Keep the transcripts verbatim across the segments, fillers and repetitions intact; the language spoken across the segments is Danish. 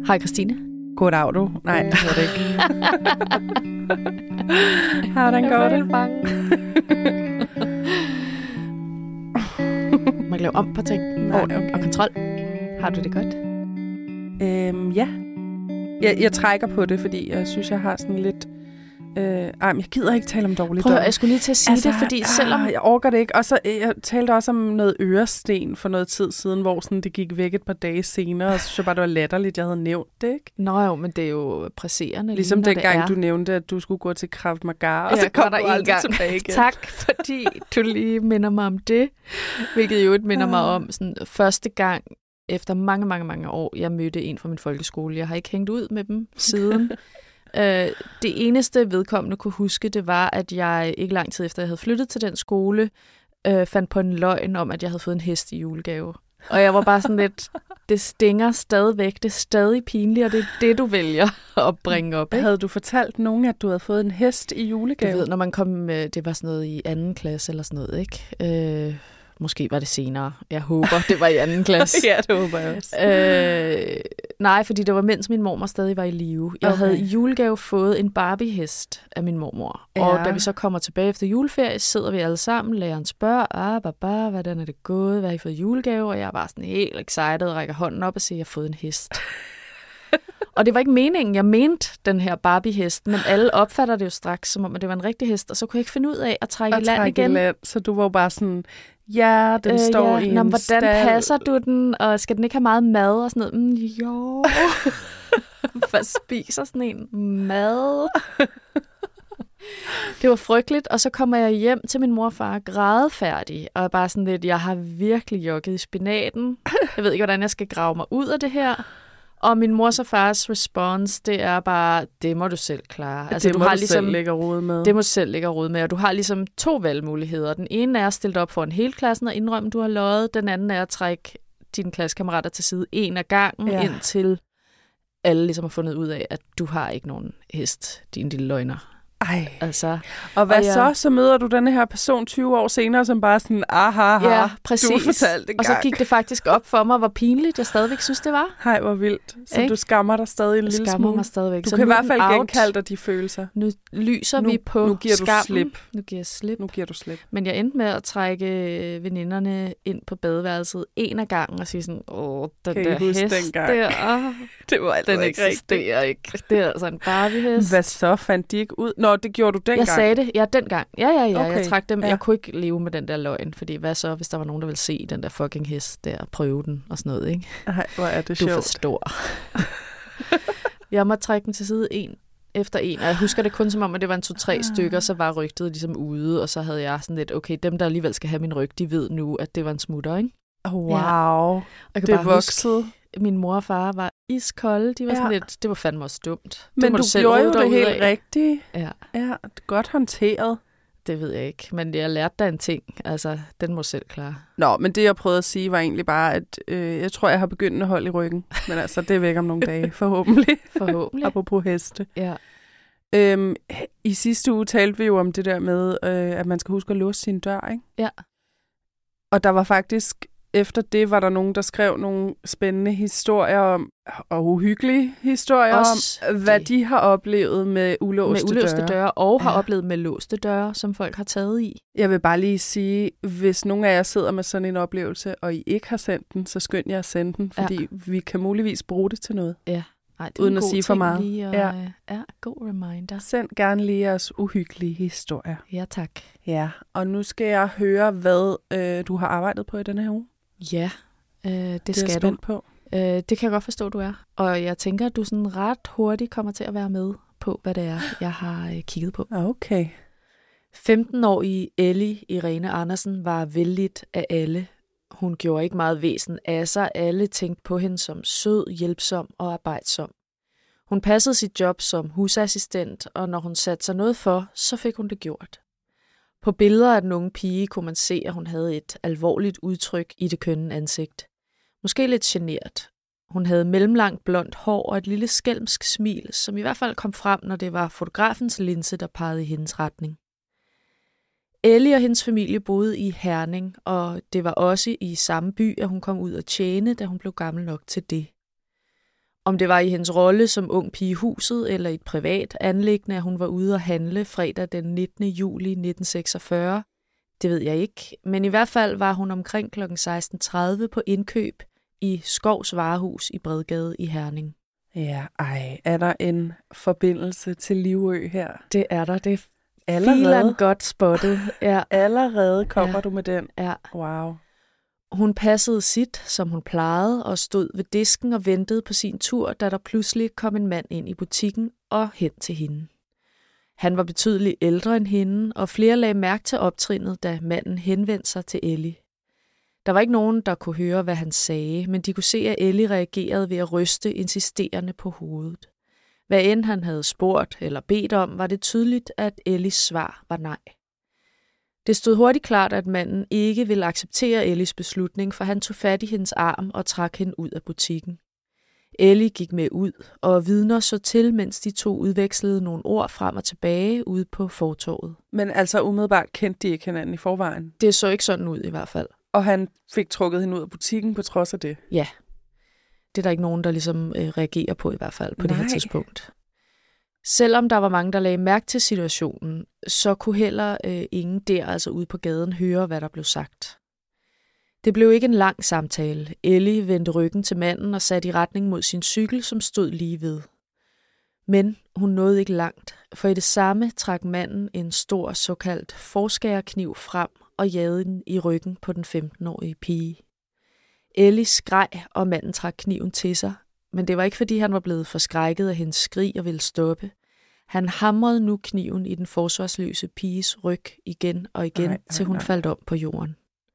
Hej Christine. Goddag du. Nej, det var det ikke. Hvordan går det? Jeg er bange. Man kan lave om på ting. Nej, okay. Og kontrol. Har du det godt? Øhm, ja. Jeg, jeg trækker på det, fordi jeg synes, jeg har sådan lidt... Øh, ej, men jeg gider ikke tale om dårligt. Prøv, jeg skulle lige til at sige altså, det, fordi selvom... Jeg orker det ikke. Og så jeg talte også om noget øresten for noget tid siden, hvor sådan, det gik væk et par dage senere, og så synes jeg bare, det var latterligt, jeg havde nævnt det, ikke? Nå jo, men det er jo presserende. Ligesom dengang, du nævnte, at du skulle gå til Krav Maga, og ja, så kom der du aldrig tilbage igen. Tak, fordi du lige minder mig om det. Hvilket jo minder mig om sådan, første gang, efter mange, mange, mange år, jeg mødte en fra min folkeskole. Jeg har ikke hængt ud med dem siden. Uh, det eneste vedkommende kunne huske, det var, at jeg ikke lang tid efter, jeg havde flyttet til den skole, uh, fandt på en løgn om, at jeg havde fået en hest i julegave. Og jeg var bare sådan lidt, det stinger stadigvæk, det er stadig pinligt, og det er det, du vælger at bringe op. Ikke? Havde du fortalt nogen, at du havde fået en hest i julegave? Du ved, når man kom, det var sådan noget i anden klasse eller sådan noget, ikke? Uh, Måske var det senere. Jeg håber, det var i anden klasse. Ja, det håber jeg også. Øh, nej, fordi det var mens min mormor stadig var i live. Jeg okay. havde i julegave fået en Barbie-hest af min mormor. Ja. Og da vi så kommer tilbage efter juleferie, sidder vi alle sammen. Læreren spørger, ah, baba, hvordan er det gået? Hvad har I fået i julegave? Og jeg var sådan helt excited, rækker hånden op og siger, jeg har fået en hest. Og det var ikke meningen, jeg mente den her Barbie-hest, men alle opfatter det jo straks, som om at det var en rigtig hest, og så kunne jeg ikke finde ud af at trække at i land trække igen. I land, så du var bare sådan, ja, den øh, står ja. i Nå, en hvordan stald. passer du den, og skal den ikke have meget mad og sådan noget? Mm, jo. Hvad spiser sådan en mad? Det var frygteligt, og så kommer jeg hjem til min mor og far grædefærdig, og bare sådan lidt, jeg har virkelig jogget i spinaten. Jeg ved ikke, hvordan jeg skal grave mig ud af det her. Og min mors og fars response, det er bare, det må du selv klare. Altså, det du må har du ligesom, selv lægge råd med. Det må du selv lægge råd med, og du har ligesom to valgmuligheder. Den ene er at stille dig op for en hel klassen og indrømme, du har løjet. Den anden er at trække dine klassekammerater til side en af gangen, ja. indtil alle ligesom har fundet ud af, at du har ikke nogen hest, din lille løgner. Ej. Altså, og hvad og jeg, så? Så møder du denne her person tyve år senere, som bare sådan, aha, aha, ja, præcis. du fortalte og så gik det faktisk op for mig, hvor pinligt jeg stadigvæk synes, det var. Hej, hvor vildt. Så ikke? Du skammer dig stadig en jeg lille skammer smule. mig stadigvæk. Du så kan i hvert fald out. genkalde dig de følelser. Nu lyser nu, vi på nu giver skammen. Du slip. Nu giver jeg slip. Nu giver du slip. Men jeg endte med at trække veninderne ind på badeværelset en af gangen og sige sådan, åh, den kan der hest dengang? der, det var altså den ikke eksisterer ikke. Det er altså en Barbie-hest. Hvad så? Fandt de ikke ud? Nå, det gjorde du dengang. Jeg sagde det. Ja, dengang. Ja, ja, ja. Okay. Jeg trak dem. Ja. Jeg kunne ikke leve med den der løgn, fordi hvad så, hvis der var nogen, der ville se den der fucking hest der, prøve den og sådan noget, ikke? Ej, hvor er det du sjovt. Du forstår. Jeg måtte trække den til side en efter en, og jeg husker det kun som om, at det var en to-tre stykker, så var rygtet ligesom ude, og så havde jeg sådan lidt, okay, dem der alligevel skal have min ryg, de ved nu, at det var en smutter, ikke? Wow. Ja. Det er vokset. Min mor og far var iskolde. De var ja. sådan lidt, det var fandme også dumt. Men du, du gjorde jo det helt af. rigtigt. Ja. Ja, godt håndteret. Det ved jeg ikke, men jeg lærte da en ting. Altså, den må selv klare. Nå, men det jeg prøvede at sige var egentlig bare, at øh, jeg tror, jeg har begyndt at holde i ryggen. Men altså, det er væk om nogle dage, forhåbentlig. Forhåbentlig. Apropos heste. Ja. Øhm, I sidste uge talte vi jo om det der med, øh, at man skal huske at låse sin dør, ikke? Ja. Og der var faktisk... Efter det var der nogen, der skrev nogle spændende historier om, og uhyggelige historier Også om, hvad det. de har oplevet med ulåste, med ulåste døre. døre. Og har ja. oplevet med låste døre, som folk har taget i. Jeg vil bare lige sige, hvis nogen af jer sidder med sådan en oplevelse, og I ikke har sendt den, så skynd jer at sende den, fordi ja. vi kan muligvis bruge det til noget. Ja. Ej, det er uden at sige for meget. Lige, og, ja. ja, god reminder. Send gerne lige jeres uhyggelige historier. Ja, tak. Ja, og nu skal jeg høre, hvad øh, du har arbejdet på i denne her uge. Ja, øh, det, det skal er du. På. Øh, det kan jeg godt forstå, du er. Og jeg tænker, at du sådan ret hurtigt kommer til at være med på, hvad det er, jeg har øh, kigget på. Okay. femten-årige Ellie Irene Andersen var vellidt af alle. Hun gjorde ikke meget væsen af sig. Alle tænkte på hende som sød, hjælpsom og arbejdsom. Hun passede sit job som husassistent, og når hun satte sig noget for, så fik hun det gjort. På billeder af den unge pige kunne man se, at hun havde et alvorligt udtryk i det kønne ansigt. Måske lidt genert. Hun havde mellemlangt blondt hår og et lille skælmsk smil, som i hvert fald kom frem, når det var fotografens linse, der pegede i hendes retning. Ellie og hendes familie boede i Herning, og det var også i samme by, at hun kom ud at tjene, da hun blev gammel nok til det. Om det var i hendes rolle som ung pige i huset eller i et privat anliggende, at hun var ude at handle fredag den nittende juli nitten seksogfyrre, det ved jeg ikke. Men i hvert fald var hun omkring klokken seksten tredive på indkøb i Skovs Varehus i Bredgade i Herning. Ja, ej, er der en forbindelse til Livø her? Det er der, det er allerede godt spottet. Ja. Allerede kommer ja. du med den. Ja. Wow. Hun passede sit, som hun plejede, og stod ved disken og ventede på sin tur, da der pludselig kom en mand ind i butikken og hen til hende. Han var betydeligt ældre end hende, og flere lagde mærke til optrinnet, da manden henvendte sig til Ellie. Der var ikke nogen, der kunne høre, hvad han sagde, men de kunne se, at Ellie reagerede ved at ryste insisterende på hovedet. Hvad end han havde spurgt eller bedt om, var det tydeligt, at Ellies svar var nej. Det stod hurtigt klart, at manden ikke ville acceptere Ellies beslutning, for han tog fat i hendes arm og trak hende ud af butikken. Ellie gik med ud, og vidner så til, mens de to udvekslede nogle ord frem og tilbage ude på fortovet. Men altså umiddelbart kendte de ikke hinanden i forvejen? Det så ikke sådan ud i hvert fald. Og han fik trukket hende ud af butikken på trods af det? Ja. Det er der ikke nogen, der ligesom øh, reagerer på i hvert fald på Nej. det her tidspunkt. Selvom der var mange, der lagde mærke til situationen, så kunne heller øh, ingen der, altså ude på gaden, høre, hvad der blev sagt. Det blev ikke en lang samtale. Ellie vendte ryggen til manden og satte i retning mod sin cykel, som stod lige ved. Men hun nåede ikke langt, for i det samme trak manden en stor såkaldt forskærerkniv frem og jagede den i ryggen på den femten-årige pige. Ellie skreg, og manden trak kniven til sig, men det var ikke, fordi han var blevet forskrækket af hendes skrig og ville stoppe. Han hamrede nu kniven i den forsvarsløse piges ryg igen og igen, nej, til hun nej. faldt om på jorden.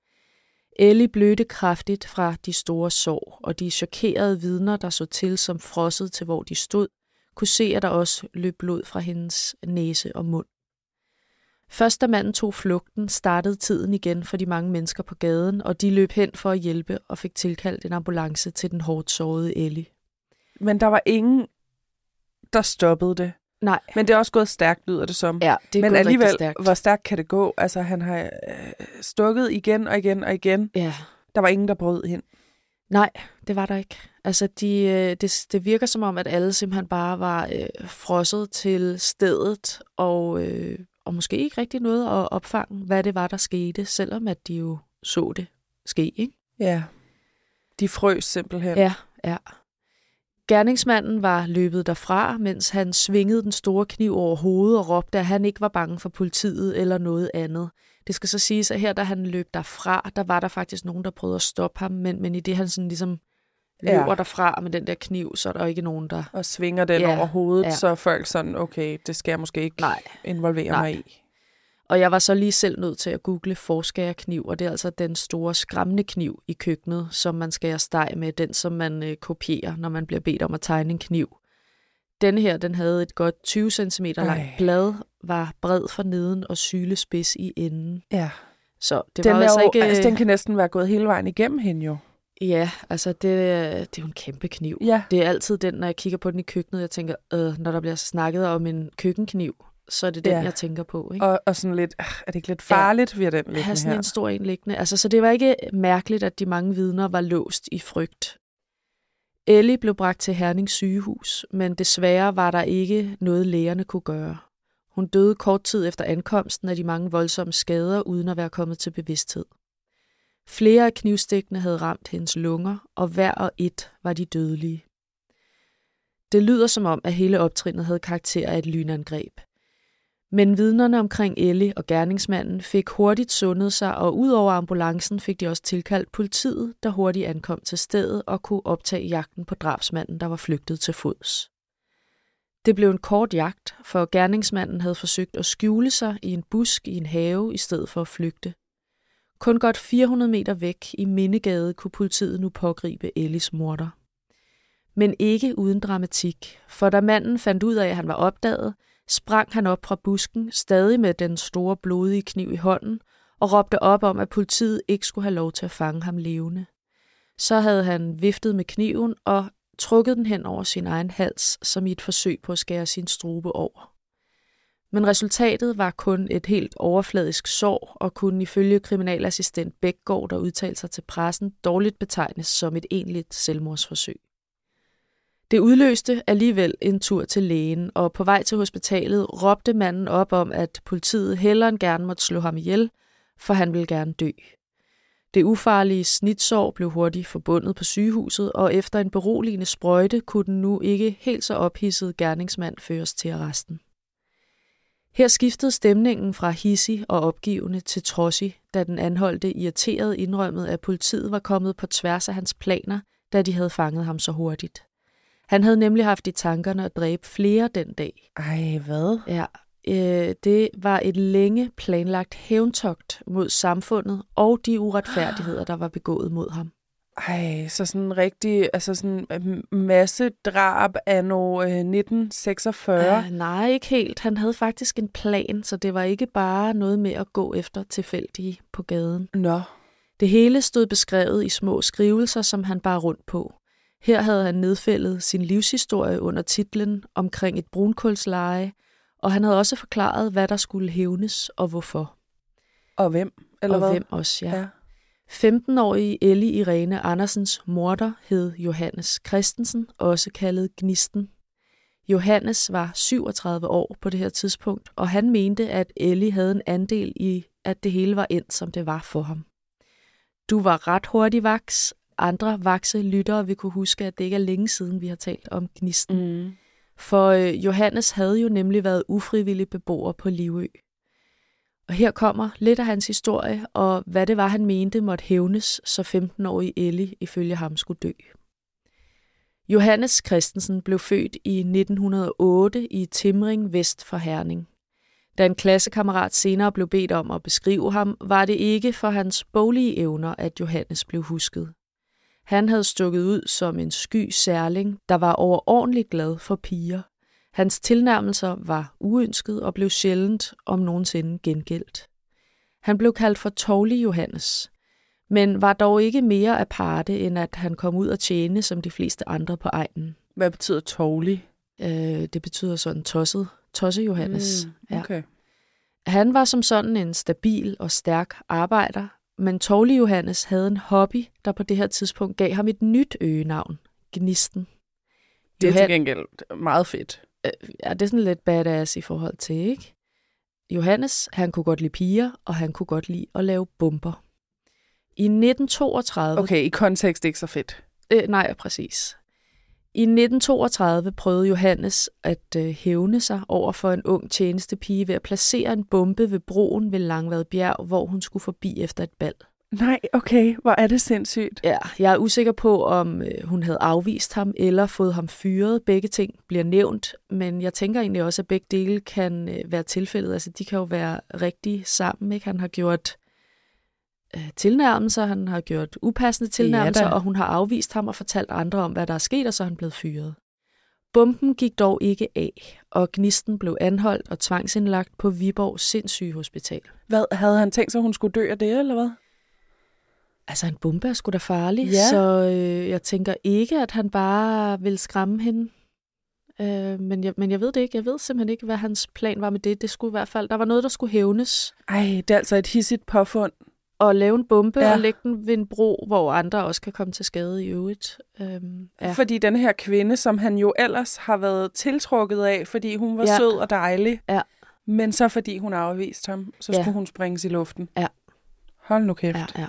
Ellie blødte kraftigt fra de store sår, og de chokerede vidner, der så til som frosset til, hvor de stod, kunne se, at der også løb blod fra hendes næse og mund. Først da manden tog flugten, startede tiden igen for de mange mennesker på gaden, og de løb hen for at hjælpe og fik tilkaldt en ambulance til den hårdt sårede Ellie. Men der var ingen, der stoppede det? Nej. Men det er også gået stærkt, lyder det som. Ja, det er Men gået alligevel, rigtig stærkt. hvor stærkt kan det gå? Altså, han har øh, stukket igen og igen og igen. Ja. Der var ingen, der brød hen. Nej, det var der ikke. Altså, de, øh, det, det virker som om, at alle simpelthen bare var øh, frosset til stedet, og, øh, og måske ikke rigtig noget at opfange, hvad det var, der skete, selvom at de jo så det ske, ikke? Ja, de frøs simpelthen. Ja, ja. Gerningsmanden var løbet derfra, mens han svingede den store kniv over hovedet og råbte, at han ikke var bange for politiet eller noget andet. Det skal så siges, at her, da han løb derfra, der var der faktisk nogen, der prøvede at stoppe ham, men, men i det, han sådan ligesom løber ja. derfra med den der kniv, så er der ikke nogen, der... Og svinger den ja, over hovedet, ja. så folk sådan, okay, det skal jeg måske ikke Nej. involvere Nej. mig i. Og jeg var så lige selv nødt til at google forskærerkniv, og det er altså den store skræmmende kniv i køkkenet, som man skærer steg med, den som man øh, kopierer, når man bliver bedt om at tegne en kniv. Denne her, den havde et godt tyve centimeter langt blad, var bred for neden og sylespids i enden. Ja. Så det den var altså jo, ikke... Altså, den kan næsten være gået hele vejen igennem hende jo. Ja, altså det, det er jo en kæmpe kniv. Ja. Det er altid den, når jeg kigger på den i køkkenet, jeg tænker, øh, når der bliver snakket om en køkkenkniv, så er det den, ja. jeg tænker på. Ikke? Og, og sådan lidt, er det ikke lidt farligt, ja. vi har den liggende her? Have sådan en stor en liggende. Altså, så det var ikke mærkeligt, at de mange vidner var låst i frygt. Ellie blev bragt til Herning sygehus, men desværre var der ikke noget, lægerne kunne gøre. Hun døde kort tid efter ankomsten af de mange voldsomme skader, uden at være kommet til bevidsthed. Flere af knivstikkene havde ramt hendes lunger, og hver og et var de dødelige. Det lyder som om, at hele optrinnet havde karakter af et lynangreb. Men vidnerne omkring Ellie og gerningsmanden fik hurtigt sundet sig, og ud over ambulancen fik de også tilkaldt politiet, der hurtigt ankom til stedet og kunne optage jagten på drabsmanden, der var flygtet til fods. Det blev en kort jagt, for gerningsmanden havde forsøgt at skjule sig i en busk i en have i stedet for at flygte. Kun godt fire hundrede meter væk i Mindegade kunne politiet nu pågribe Ellies morder. Men ikke uden dramatik, for da manden fandt ud af, at han var opdaget, sprang han op fra busken, stadig med den store blodige kniv i hånden, og råbte op om, at politiet ikke skulle have lov til at fange ham levende. Så havde han viftet med kniven og trukket den hen over sin egen hals, som i et forsøg på at skære sin strube over. Men resultatet var kun et helt overfladisk sår, og kunne ifølge kriminalassistent Bækgaard, der udtalte sig til pressen, dårligt betegnes som et egentligt selvmordsforsøg. Det udløste alligevel en tur til lægen, og på vej til hospitalet råbte manden op om, at politiet hellere end gerne måtte slå ham ihjel, for han ville gerne dø. Det ufarlige snitsår blev hurtigt forbundet på sygehuset, og efter en beroligende sprøjte kunne den nu ikke helt så ophidsede gerningsmand føres til arresten. Her skiftede stemningen fra hidsig og opgivende til trodsig, da den anholdte irriteret indrømmede, at politiet var kommet på tværs af hans planer, da de havde fanget ham så hurtigt. Han havde nemlig haft i tankerne at dræbe flere den dag. Ej, hvad? Ja, øh, det var et længe planlagt hævntogt mod samfundet og de uretfærdigheder, der var begået mod ham. Ej, så sådan en rigtig, altså sådan en masse drab anno øh, nitten seksogfyrre. Uh, nej, ikke helt. Han havde faktisk en plan, så det var ikke bare noget med at gå efter tilfældige på gaden. Nå. Det hele stod beskrevet i små skrivelser, som han bar rundt på. Her havde han nedfældet sin livshistorie under titlen Omkring et brunkulsleje, og han havde også forklaret, hvad der skulle hævnes og hvorfor. Og hvem? Eller og hvad? hvem også, ja. ja. femten-årige Elly Irene Andersens morder hed Johannes Christensen, også kaldet Gnisten. Johannes var syvogtredive år på det her tidspunkt, og han mente, at Elly havde en andel i, at det hele var endt, som det var for ham. Du var ret hurtig vaks. Andre vakse lyttere vil kunne huske, at det ikke er længe siden, vi har talt om Gnisten. Mm. For øh, Johannes havde jo nemlig været ufrivillig beboer på Livø. Og her kommer lidt af hans historie, og hvad det var, han mente måtte hævnes, så femten-årige Elly ifølge ham skulle dø. Johannes Christensen blev født i nitten hundrede og otte i Timring vest for Herning. Da en klassekammerat senere blev bedt om at beskrive ham, var det ikke for hans boglige evner, at Johannes blev husket. Han havde stukket ud som en sky særling, der var overordentligt glad for piger. Hans tilnærmelser var uønsket og blev sjældent om nogensinde gengældt. Han blev kaldt for Tovlig Johannes, men var dog ikke mere aparte, end at han kom ud at tjene som de fleste andre på egnen. Hvad betyder tovlig? Øh, det betyder sådan tosset. Tosse Johannes. Mm, okay. Ja. Han var som sådan en stabil og stærk arbejder, men Tovlig Johannes havde en hobby, der på det her tidspunkt gav ham et nyt øgenavn, Gnisten. Det er Johan... til gengæld meget fedt. Ja, det er sådan lidt badass i forhold til, ikke? Johannes, han kunne godt lide piger, og han kunne godt lide at lave bomber. I nitten toogtredive... Okay, i kontekst ikke så fedt. Øh, nej, præcis. I nitten toogtredive prøvede Johannes at øh, hævne sig over for en ung tjenestepige ved at placere en bombe ved broen ved Langvad Bjerg, hvor hun skulle forbi efter et bal. Nej, okay, hvor er det sindssygt. Ja, jeg er usikker på, om øh, hun havde afvist ham eller fået ham fyret. Begge ting bliver nævnt, men jeg tænker egentlig også, at begge dele kan øh, være tilfældet. Altså, de kan jo være rigtig sammen, ikke? Han har gjort øh, tilnærmelser, han har gjort upassende tilnærmelser, ja, og hun har afvist ham og fortalt andre om, hvad der er sket, og så er han blevet fyret. Bomben gik dog ikke af, og Gnisten blev anholdt og tvangsindlagt på Viborg Sindssygehospital. Hvad, havde han tænkt sig, at hun skulle dø af det, eller hvad? Altså, en bombe er sgu da farlig, ja. så øh, jeg tænker ikke, at han bare vil skræmme hende. Øh, men, jeg, men jeg ved det ikke. Jeg ved simpelthen ikke, hvad hans plan var med det. Det skulle i hvert fald, der var noget, der skulle hævnes. Ej, det er altså et hissigt påfund. Og lave en bombe ja. og lægge den ved en bro, hvor andre også kan komme til skade i øvrigt. Øhm, ja. Fordi den her kvinde, som han jo ellers har været tiltrukket af, fordi hun var ja. sød og dejlig, ja. men så fordi hun afviste ham, så skulle ja. hun sprænges i luften. Ja. Hold nu kæft. Ja, ja.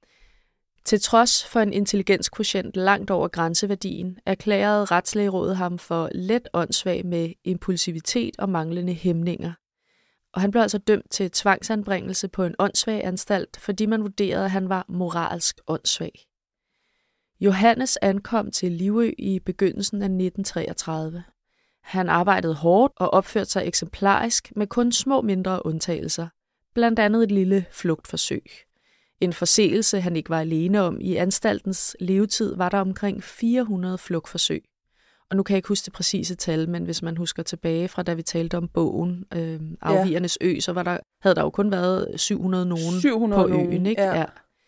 Til trods for en intelligenskvotient langt over grænseværdien, erklærede Retslægerådet ham for let åndssvag med impulsivitet og manglende hæmninger. Og han blev altså dømt til tvangsanbringelse på en åndssvag anstalt, fordi man vurderede, at han var moralsk åndssvag. Johannes ankom til Livø i begyndelsen af nitten treogtredive. Han arbejdede hårdt og opførte sig eksemplarisk med kun små mindre undtagelser, blandt andet et lille flugtforsøg. En forseelse, han ikke var alene om. I anstaltens levetid var der omkring fire hundrede flugtforsøg. Og nu kan jeg ikke huske det præcise tal, men hvis man husker tilbage fra, da vi talte om bogen, øh, Afvigernes Ø, så var der, havde der jo kun været syv hundrede nogen syv hundrede på øen. nogen, Ikke? ja. Ja.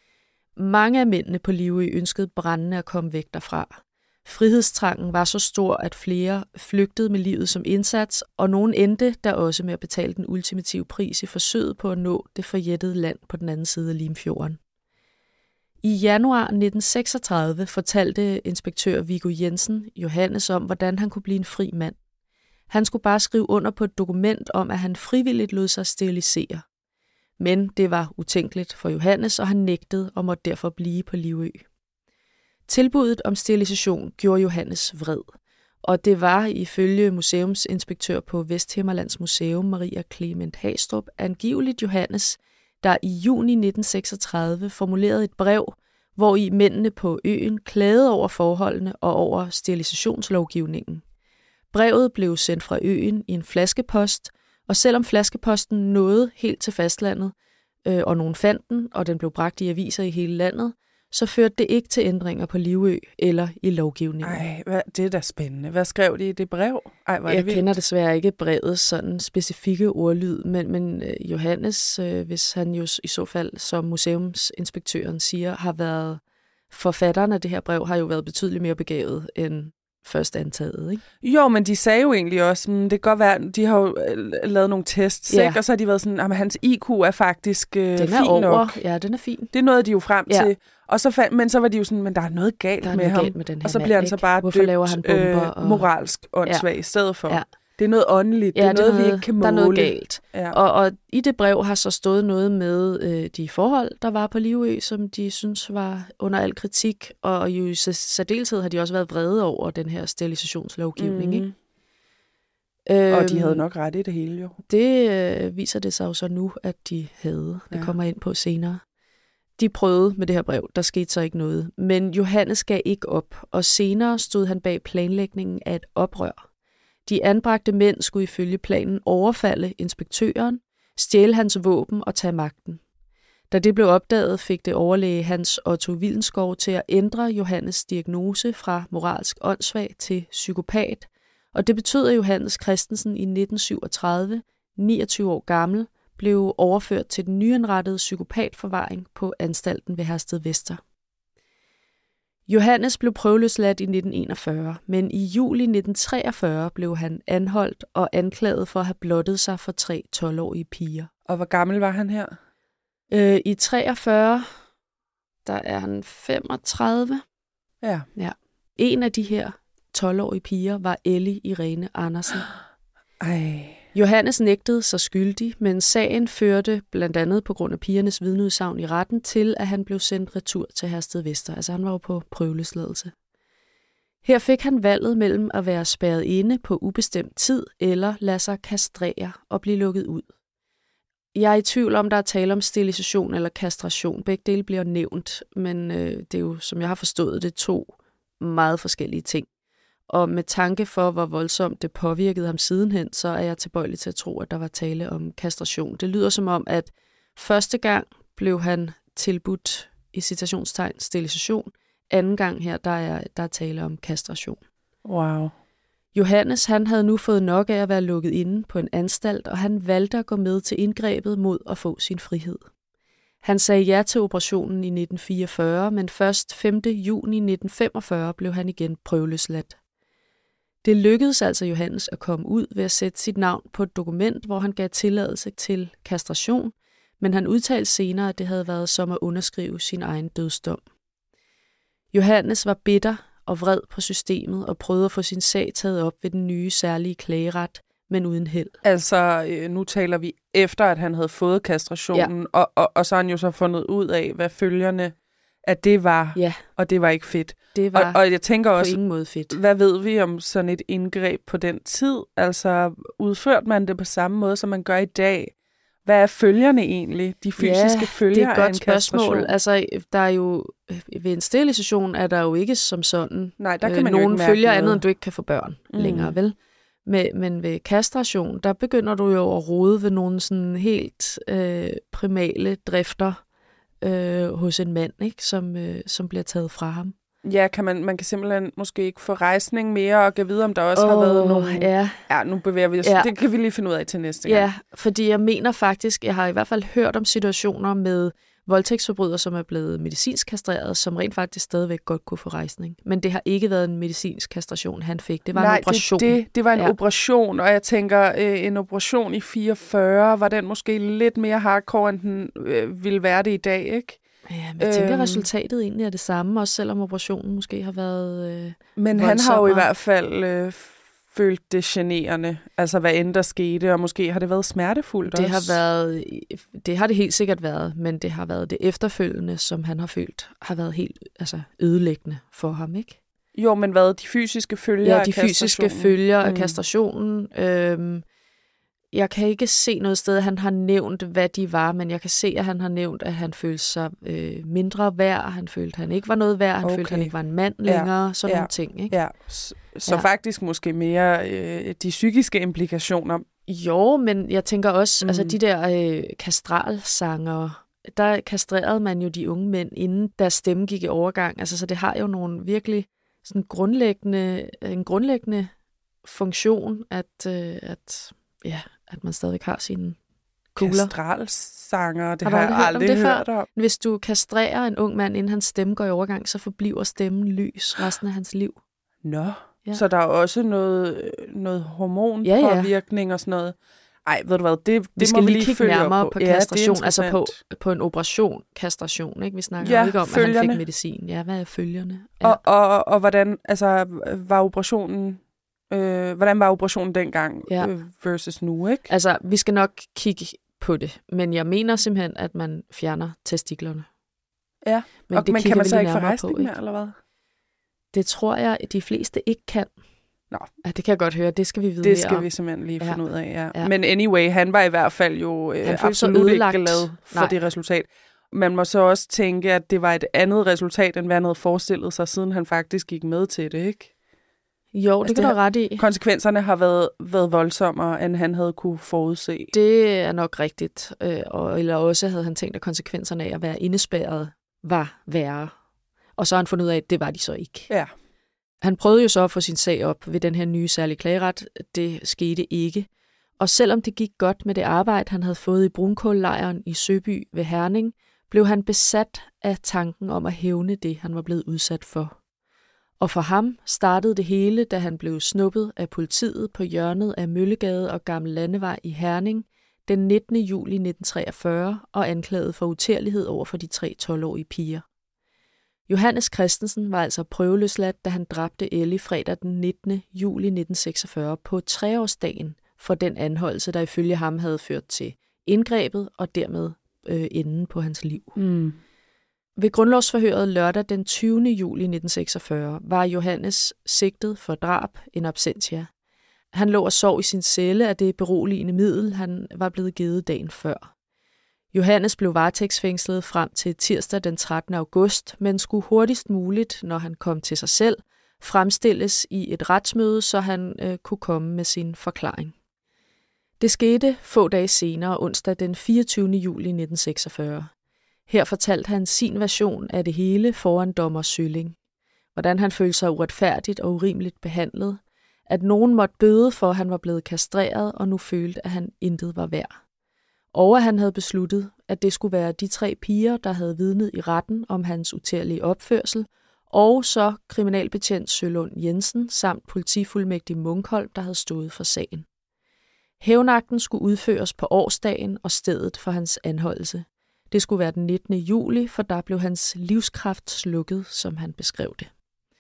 Mange af mændene på Livø ønskede brændende at komme væk derfra. Frihedstrangen var så stor, at flere flygtede med livet som indsats, og nogen endte der også med at betale den ultimative pris i forsøget på at nå det forjættede land på den anden side af Limfjorden. I januar nitten seksogtredive fortalte inspektør Viggo Jensen Johannes om, hvordan han kunne blive en fri mand. Han skulle bare skrive under på et dokument om, at han frivilligt lod sig sterilisere. Men det var utænkeligt for Johannes, og han nægtede og måtte derfor blive på Livø. Tilbuddet om sterilisation gjorde Johannes vred, og det var ifølge museumsinspektør på Vesthimmerlands Museum, Maria Clement Hastrup, angiveligt Johannes, der i juni nitten seksogtredive formulerede et brev, hvori mændene på øen klagede over forholdene og over sterilisationslovgivningen. Brevet blev sendt fra øen i en flaskepost, og selvom flaskeposten nåede helt til fastlandet, øh, og nogen fandt den, og den blev bragt i aviser i hele landet, så førte det ikke til ændringer på Livø eller i lovgivningen. Ej, hvad, det er da spændende. Hvad skrev de i det brev? Ej, hvor er det Jeg vildt. kender desværre ikke brevets sådan specifikke ordlyd, men, men Johannes, øh, hvis han jo i så fald, som museumsinspektøren siger, har været forfatteren af det her brev, har jo været betydeligt mere begavet end først antaget, ikke? Jo, men de sagde jo egentlig også, det kan godt være, de har jo lavet nogle tests, Ja. ikke? Og så har de været sådan, at hans I Q er faktisk øh, Den fin er over. nok. Ja, den er fin. Det nåede de jo frem Ja. til. Og så fandt, men så var de jo sådan, men der er noget galt Der er med noget ham. galt med den her og så mand, bliver han ikke? så bare Hvorfor døbt laver han bomber øh, og- moralsk åndssvag Ja. i stedet for. Ja. Det er noget åndeligt. Ja, det er noget, vi ikke kan måle. Der er noget galt. Ja. Og, og i det brev har så stået noget med øh, de forhold, der var på Livø, som de synes var under al kritik, og jo i særdeleshed har de også været vrede over den her sterilisationslovgivning. Mhm. Ikke? Øhm, Og de havde nok ret i det hele, jo. Det øh, viser det sig jo så nu, at de havde. Det Ja. kommer jeg ind på senere. De prøvede med det her brev, der skete så ikke noget. Men Johannes gav ikke op, og senere stod han bag planlægningen af et oprør. De anbragte mænd skulle ifølge planen overfalde inspektøren, stjæle hans våben og tage magten. Da det blev opdaget, fik det overlæge Hans Otto Wildenskov til at ændre Johannes' diagnose fra moralsk åndssvag til psykopat, og det betød, at Johannes Christensen i nitten syvogtredive, niogtyve år gammel, blev overført til den nyindrettede psykopatforvaring på anstalten ved Herstedvester. Johannes blev prøveløsladt i nitten enogfyrre, men i juli nitten treogfyrre blev han anholdt og anklaget for at have blottet sig for tre tolv-årige piger. Og hvor gammel var han her? Øh, I treogfyrre, der er han femogtredive. Ja. Ja. En af de her tolv-årige piger var Ellie Irene Andersen. Ej. Johannes nægtede sig skyldig, men sagen førte blandt andet på grund af pigernes vidneudsagn i retten til, at han blev sendt retur til Herstedvester. Altså han var jo på prøveløsladelse. Her fik han valget mellem at være spærret inde på ubestemt tid eller lade sig kastrere og blive lukket ud. Jeg er i tvivl om, der er tale om sterilisation eller kastration. Begge dele bliver nævnt, men øh, det er jo, som jeg har forstået det, to meget forskellige ting. Og med tanke for, hvor voldsomt det påvirkede ham sidenhen, så er jeg tilbøjelig til at tro, at der var tale om kastration. Det lyder som om, at første gang blev han tilbudt i citationstegn sterilisation. Anden gang her, der er, der er tale om kastration. Wow. Johannes, han havde nu fået nok af at være lukket inde på en anstalt, og han valgte at gå med til indgrebet mod at få sin frihed. Han sagde ja til operationen i nitten fireogfyrre, men først femte juni nitten femogfyrre blev han igen prøveløsladt. Det lykkedes altså Johannes at komme ud ved at sætte sit navn på et dokument, hvor han gav tilladelse til kastration, men han udtalte senere, at det havde været som at underskrive sin egen dødsdom. Johannes var bitter og vred på systemet og prøvede at få sin sag taget op ved den nye særlige klageret, men uden held. Altså, øh, nu taler vi efter, at han havde fået kastrationen, ja. og, og, og så har han jo så fundet ud af, hvad følgerne af det var, Ja, og det var ikke fedt. det var Og, og jeg tænker på også, ingen måde fedt. hvad ved vi om sådan et indgreb på den tid? Altså, udførte man det på samme måde, som man gør i dag? Hvad er følgerne egentlig? De fysiske ja, følger det er et af godt en spørgsmål. kastration? Altså, der er jo, ved en sterilisation er der jo ikke som sådan Nej, der kan man øh, jo nogen ikke mærke følger noget. andet, end du ikke kan få børn Mm. mm. længere, vel? Men, men ved kastration, der begynder du jo at rode ved nogle sådan helt øh, primale drifter øh, hos en mand, ikke? Som, øh, som bliver taget fra ham. Ja, kan man, man kan simpelthen måske ikke få rejsning mere, og kan vide, om der også oh, har været nogle... Ja, Ja, nu bevæger vi os. Ja. Det kan vi lige finde ud af til næste gang. ja, fordi jeg mener faktisk, jeg har i hvert fald hørt om situationer med voldtægtsforbrydere, som er blevet medicinsk kastreret, som rent faktisk stadigvæk godt kunne få rejsning. Men det har ikke været en medicinsk kastration, han fik. Det var Nej, en operation. Det, det, det var en Ja. operation, og jeg tænker, øh, en operation i fireogfyrre, var den måske lidt mere hardcore, end den øh, ville være det i dag, ikke? Ja, men jeg tænker, øhm, resultatet egentlig er det samme, også selvom operationen måske har været øh, Men han har jo i hvert fald øh, følt det generende, altså hvad end der skete, og måske har det været smertefuldt det også. Har været, det har det helt sikkert været, men det har været det efterfølgende, som han har følt, har været helt altså, ødelæggende for ham, ikke? Jo, men hvad? De fysiske følger Ja, de af fysiske følger af mm. kastrationen. Øhm, jeg kan ikke se noget sted, at han har nævnt, hvad de var, men jeg kan se, at han har nævnt, at han følte sig øh, mindre værd. Han følte, at han ikke var noget værd. Han okay. følte, at han ikke var en mand længere. Ja. Sådan ja. nogle ting, ikke? Ja, så, så ja. faktisk måske mere øh, de psykiske implikationer. Jo, men jeg tænker også, mm. altså de der øh, kastralsanger, der kastrerede man jo de unge mænd, inden deres stemme gik i overgang. Altså, så det har jo nogle virkelig sådan grundlæggende, en grundlæggende funktion, at, øh, at, ja, at man stadig har sine kugler. Kastralsanger, det har, har jeg aldrig hørt, hørt om. Hvis du kastrerer en ung mand, inden hans stemme går i overgang, så forbliver stemmen lys resten af hans liv. Nå, ja. Så der er også noget, noget hormonpåvirkning ja, ja. og sådan noget. Ej, ved du hvad, det, det vi skal må vi lige kigge nærmere på, på ja, kastration, altså på, på en operation kastration, ikke? Vi snakker ja, jo ikke om, følgerne. At han fik medicin. Ja, hvad er følgerne? Ja. Og, og, og hvordan, altså, var operationen, øh, hvordan var operationen dengang ja. øh, versus nu, ikke? Altså, vi skal nok kigge på det, men jeg mener simpelthen, at man fjerner testiklerne. Ja, men, og, det men kan man så ikke få rejsning mere, eller hvad? Det tror jeg, at de fleste ikke kan. Nå. Ja, det kan jeg godt høre. Det skal vi vide Det skal om. vi simpelthen lige finde ja. ud af, ja. ja. Men anyway, han var i hvert fald jo øh, absolut ikke glad for Nej. det resultat. Man må så også tænke, at det var et andet resultat, end hvad han havde forestillet sig, siden han faktisk gik med til det, ikke? Jo, altså, det kan du ret i. Konsekvenserne har været, været voldsommere, end han havde kunne forudse. Det er nok rigtigt. Øh, og, eller også havde han tænkt, at konsekvenserne af at være indespærret var værre. Og så har han fundet ud af, at det var de så ikke. Ja. Han prøvede jo så at få sin sag op ved den her nye særlige klageret. Det skete ikke. Og selvom det gik godt med det arbejde, han havde fået i brunkållejren i Søby ved Herning, blev han besat af tanken om at hævne det, han var blevet udsat for. Og for ham startede det hele, da han blev snuppet af politiet på hjørnet af Møllegade og Gammel Landevej i Herning den nittende juli nitten treogfyrre og anklaget for uterlighed over for de tre tolv-årige piger. Johannes Christensen var altså prøveløsladt, da han dræbte Ellie fredag den nittende juli nitten seksogfyrre på treårsdagen for den anholdelse, der ifølge ham havde ført til indgrebet og dermed øh, enden på hans liv. Mm. Ved grundlovsforhøret lørdag den tyvende juli nitten seksogfyrre var Johannes sigtet for drab in absentia. Han lå og sov i sin celle af det beroligende middel, han var blevet givet dagen før. Johannes blev varetægtsfængslet frem til tirsdag den trettende august, men skulle hurtigst muligt, når han kom til sig selv, fremstilles i et retsmøde, så han øh, kunne komme med sin forklaring. Det skete få dage senere, onsdag den fireogtyvende juli nitten seksogfyrre. Her fortalte han sin version af det hele foran dommer Sølling. Hvordan han følte sig uretfærdigt og urimeligt behandlet, at nogen måtte bøde for, at han var blevet kastreret og nu følte, at han intet var værd. Og at han havde besluttet, at det skulle være de tre piger, der havde vidnet i retten om hans uterlige opførsel, og så kriminalbetjent Sølund Jensen samt politifuldmægtig Munkholm, der havde stået for sagen. Hævnakten skulle udføres på årsdagen og stedet for hans anholdelse. Det skulle være den nittende juli, for der blev hans livskraft slukket, som han beskrev det.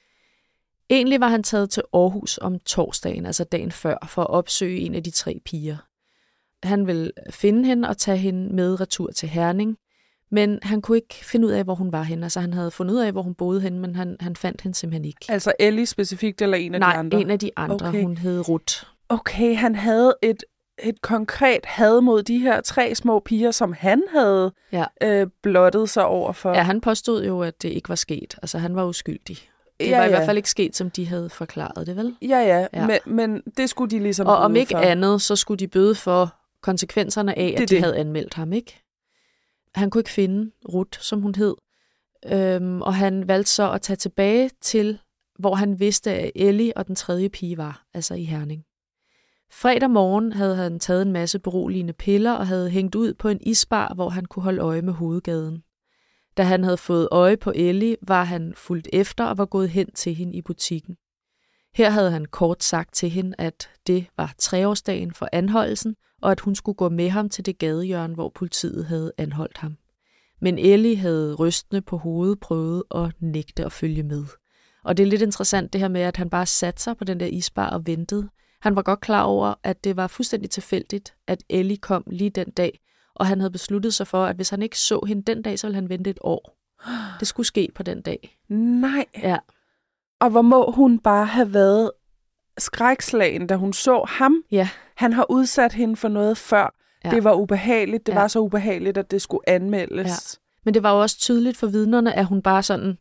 Egentlig var han taget til Aarhus om torsdagen, altså dagen før, for at opsøge en af de tre piger. Han ville finde hende og tage hende med retur til Herning, men han kunne ikke finde ud af, hvor hun var henne. Altså han havde fundet ud af, hvor hun boede henne, men han, han fandt hende simpelthen ikke. Altså Ellie specifikt, eller en af Nej, de andre? Nej, en af de andre. Okay. Hun hed Ruth. Okay, han havde et, et konkret had mod de her tre små piger, som han havde ja. øh, blottet sig over for. Ja, han påstod jo, at det ikke var sket. Altså han var uskyldig. Det ja, var i ja. hvert fald ikke sket, som de havde forklaret det, vel? Ja, ja, ja. Men, men det skulle de ligesom Og om ikke for. andet, så skulle de bøde for konsekvenserne af, det, at de det. havde anmeldt ham, ikke? Han kunne ikke finde Ruth, som hun hed, øhm, og han valgte så at tage tilbage til, hvor han vidste, at Ellie og den tredje pige var, altså i Herning. Fredag morgen havde han taget en masse beroligende piller og havde hængt ud på en isbar, hvor han kunne holde øje med hovedgaden. Da han havde fået øje på Ellie, var han fulgt efter og var gået hen til hende i butikken. Her havde han kort sagt til hende, at det var treårsdagen for anholdelsen, og at hun skulle gå med ham til det gadehjørne, hvor politiet havde anholdt ham. Men Ellie havde rystende på hovedet prøvet at nægte at følge med. Og det er lidt interessant det her med, at han bare satte sig på den der isbar og ventede. Han var godt klar over, at det var fuldstændig tilfældigt, at Ellie kom lige den dag, og han havde besluttet sig for, at hvis han ikke så hende den dag, så ville han vente et år. Det skulle ske på den dag. Nej. Ja. Og hvor må hun bare have været skrækslagen, da hun så ham? Ja. Han har udsat hende for noget før. Ja. Det var ubehageligt. Det ja. var så ubehageligt, at det skulle anmeldes. Ja. Men det var jo også tydeligt for vidnerne, at hun bare sådan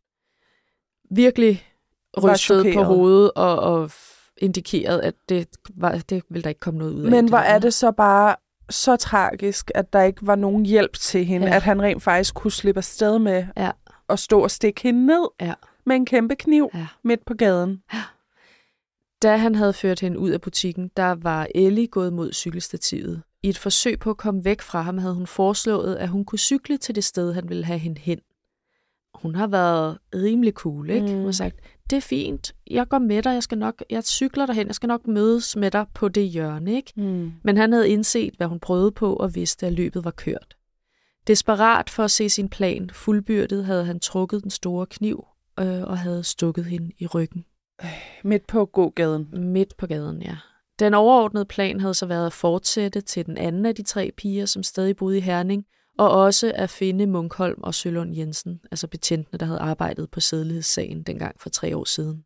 virkelig rystede på hovedet og, og indikerede, at det, var, det ville der ikke komme noget ud af. Men hvor er det så bare så tragisk, at der ikke var nogen hjælp til hende, ja. at han rent faktisk kunne slippe afsted med ja. at stå og stikke hende ned ja. med en kæmpe kniv ja. midt på gaden. Ja. Da han havde ført hende ud af butikken, der var Ellie gået mod cykelstativet. I et forsøg på at komme væk fra ham, havde hun foreslået, at hun kunne cykle til det sted, han ville have hende hen. Hun har været rimelig cool, ikke? Mm. Hun har sagt, det er fint, jeg går med dig, jeg, skal nok, jeg cykler derhen, jeg skal nok mødes med dig på det hjørne, ikke? Mm. Men han havde indset, hvad hun prøvede på, og vidste, at løbet var kørt. Desperat for at se sin plan fuldbyrdet, havde han trukket den store kniv øh, og havde stukket hende i ryggen. Midt på gågaden? Midt på gaden, ja. Den overordnede plan havde så været at fortsætte til den anden af de tre piger, som stadig boede i Herning, og også at finde Munkholm og Sølund Jensen, altså betjentene, der havde arbejdet på sædelighedssagen dengang for tre år siden.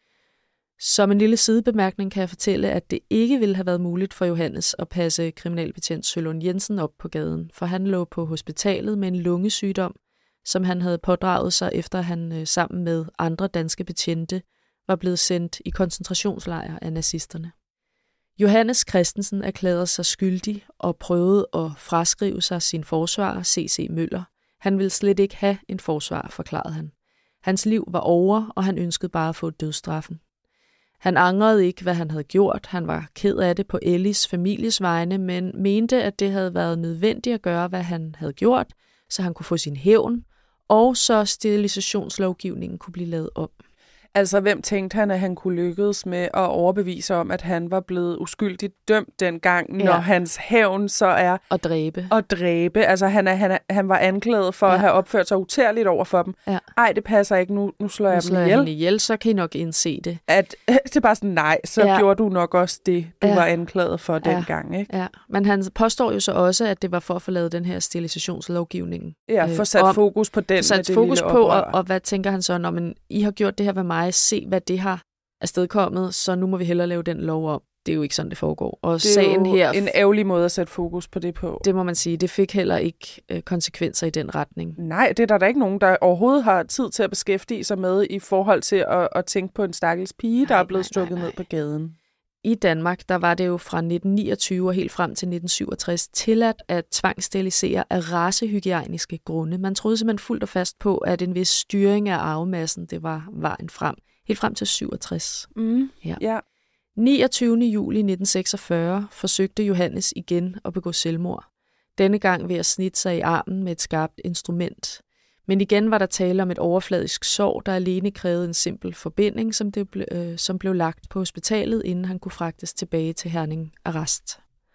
Som en lille sidebemærkning kan jeg fortælle, at det ikke ville have været muligt for Johannes at passe kriminalbetjent Sølund Jensen op på gaden, for han lå på hospitalet med en lungesygdom, som han havde pådraget sig, efter han sammen med andre danske betjente var blevet sendt i koncentrationslejre af nazisterne. Johannes Christensen erklærede sig skyldig og prøvede at fraskrive sig sin forsvarer, C C Møller. Han ville slet ikke have en forsvarer, forklarede han. Hans liv var over, og han ønskede bare at få dødsstraffen. Han angrede ikke, hvad han havde gjort. Han var ked af det på Ellies families vegne, men mente, at det havde været nødvendigt at gøre, hvad han havde gjort, så han kunne få sin hævn, og så sterilisationslovgivningen kunne blive lavet om. Altså, hvem tænkte han, at han kunne lykkes med at overbevise om, at han var blevet uskyldigt dømt dengang, når ja. hans hævn så er... At dræbe. At dræbe. Altså, han, er, han, er, han var anklaget for ja. at have opført sig utærligt over for dem. Ja. Ej, det passer ikke, nu, nu slår nu jeg slår dem ihjel. Jeg ihjel. Så kan I nok indse det. At, det er bare sådan, nej, så ja. gjorde du nok også det, du ja. var anklaget for ja. dengang, ikke? Ja, men han påstår jo så også, at det var for at få lavet den her sterilisationslovgivning. Ja, for sat øh, fokus på den. Sat med fokus det på, og, og hvad tænker han så, når man, I har gjort det her ved mig, se hvad det har afstedkommet, så nu må vi hellere lave den lov om. Det er jo ikke sådan, det foregår. Og det er sagen jo her, en ærgerlig måde at sætte fokus på det på. Det må man sige. Det fik heller ikke øh, konsekvenser i den retning. Nej, det er der da ikke nogen, der overhovedet har tid til at beskæftige sig med i forhold til at, at tænke på en stakkels pige, nej, der er blevet stukket ned på gaden. I Danmark, der var det jo fra nitten niogtyve og helt frem til nitten syvogtres tilladt at tvangssterilisere af racehygiejniske grunde. Man troede simpelthen fuldt og fast på, at en vis styring af arvemassen, det var vejen frem. Helt frem til syvogtres. Mm, ja. ja. niogtyvende juli nitten seksogfyrre forsøgte Johannes igen at begå selvmord. Denne gang ved at snitte sig i armen med et skarpt instrument. Men igen var der tale om et overfladisk sår, der alene krævede en simpel forbinding, som, det ble, øh, som blev lagt på hospitalet, inden han kunne fragtes tilbage til Herning Arrest.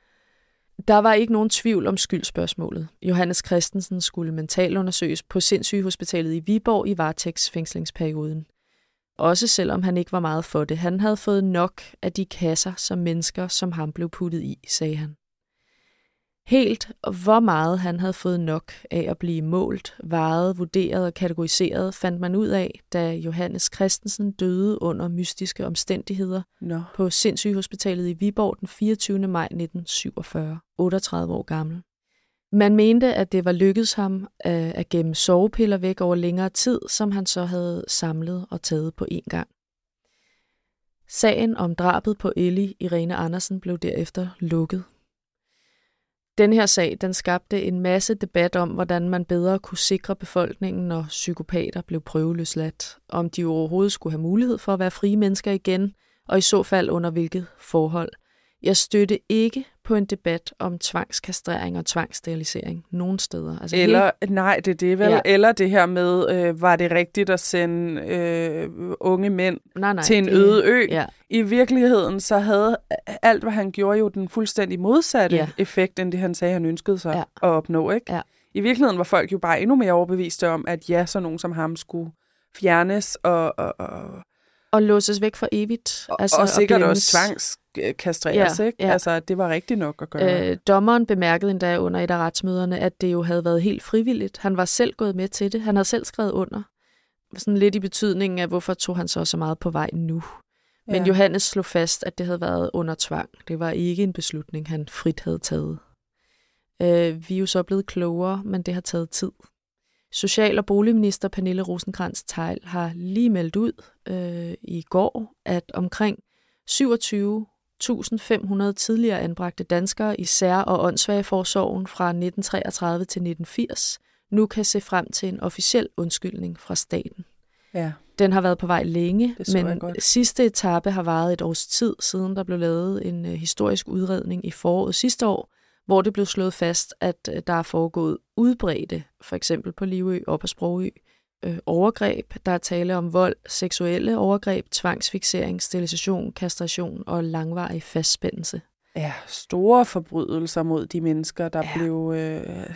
Der var ikke nogen tvivl om skyldspørgsmålet. Johannes Christensen skulle mentalundersøges på sindssygehospitalet i Viborg i varetægtsfængslingsperioden. Også selvom han ikke var meget for det. Han havde fået nok af de kasser, som mennesker som ham blev puttet i, sagde han. Helt hvor meget han havde fået nok af at blive målt, vejet, vurderet og kategoriseret, fandt man ud af, da Johannes Christensen døde under mystiske omstændigheder no. på sindssygehospitalet i Viborg den fireogtyvende maj nitten syvogfyrre, otteogtredive år gammel. Man mente, at det var lykkedes ham at gemme sovepiller væk over længere tid, som han så havde samlet og taget på én gang. Sagen om drabet på Ellie Irene Andersen blev derefter lukket. Den her sag, den skabte en masse debat om, hvordan man bedre kunne sikre befolkningen, når psykopater blev prøveløsladt, om de overhovedet skulle have mulighed for at være frie mennesker igen, og i så fald under hvilket forhold. Jeg støtte ikke på en debat om tvangskastrering og tvangssterilisering nogen steder. Altså Eller, helt... nej, det er det vel. Ja. Eller det her med, øh, var det rigtigt at sende øh, unge mænd nej, nej, til en det... øde ø? Ja. I virkeligheden så havde alt, hvad han gjorde, jo den fuldstændig modsatte ja. effekt, end det han sagde, han ønskede sig ja. at opnå. Ikke? Ja. i virkeligheden var folk jo bare endnu mere overbeviste om, at ja, så nogen som ham skulle fjernes og... og, og Og låses væk for evigt. Og, altså, og sikkert og også tvangskastreres, ja, ikke? Ja. Altså, det var rigtigt nok at gøre. Øh, dommeren bemærkede endda under et af retsmøderne, at det jo havde været helt frivilligt. Han var selv gået med til det. Han havde selv skrevet under. Sådan lidt i betydningen af, hvorfor tog han så så meget på vej nu. Men ja. Johannes slog fast, at det havde været under tvang. Det var ikke en beslutning, han frit havde taget. Øh, vi er jo så blevet klogere, men det har taget tid. Social- og boligminister Pernille Rosenkrantz-Theil har lige meldt ud øh, i går, at omkring syvogtyve tusind fem hundrede tidligere anbragte danskere i sær- og åndssvageforsorgen fra nitten treogtredive til nitten firs nu kan se frem til en officiel undskyldning fra staten. Ja. Den har været på vej længe, men sidste etape har varet et års tid, siden der blev lavet en uh, historisk udredning i foråret sidste år, hvor det blev slået fast, at uh, der er foregået udbredte, for eksempel på Livø og på Sprogø, øh, overgreb. Der er tale om vold, seksuelle overgreb, tvangsfiksering, sterilisation, kastration og langvarig fastspændelse. Ja, store forbrydelser mod de mennesker, der ja. blev øh,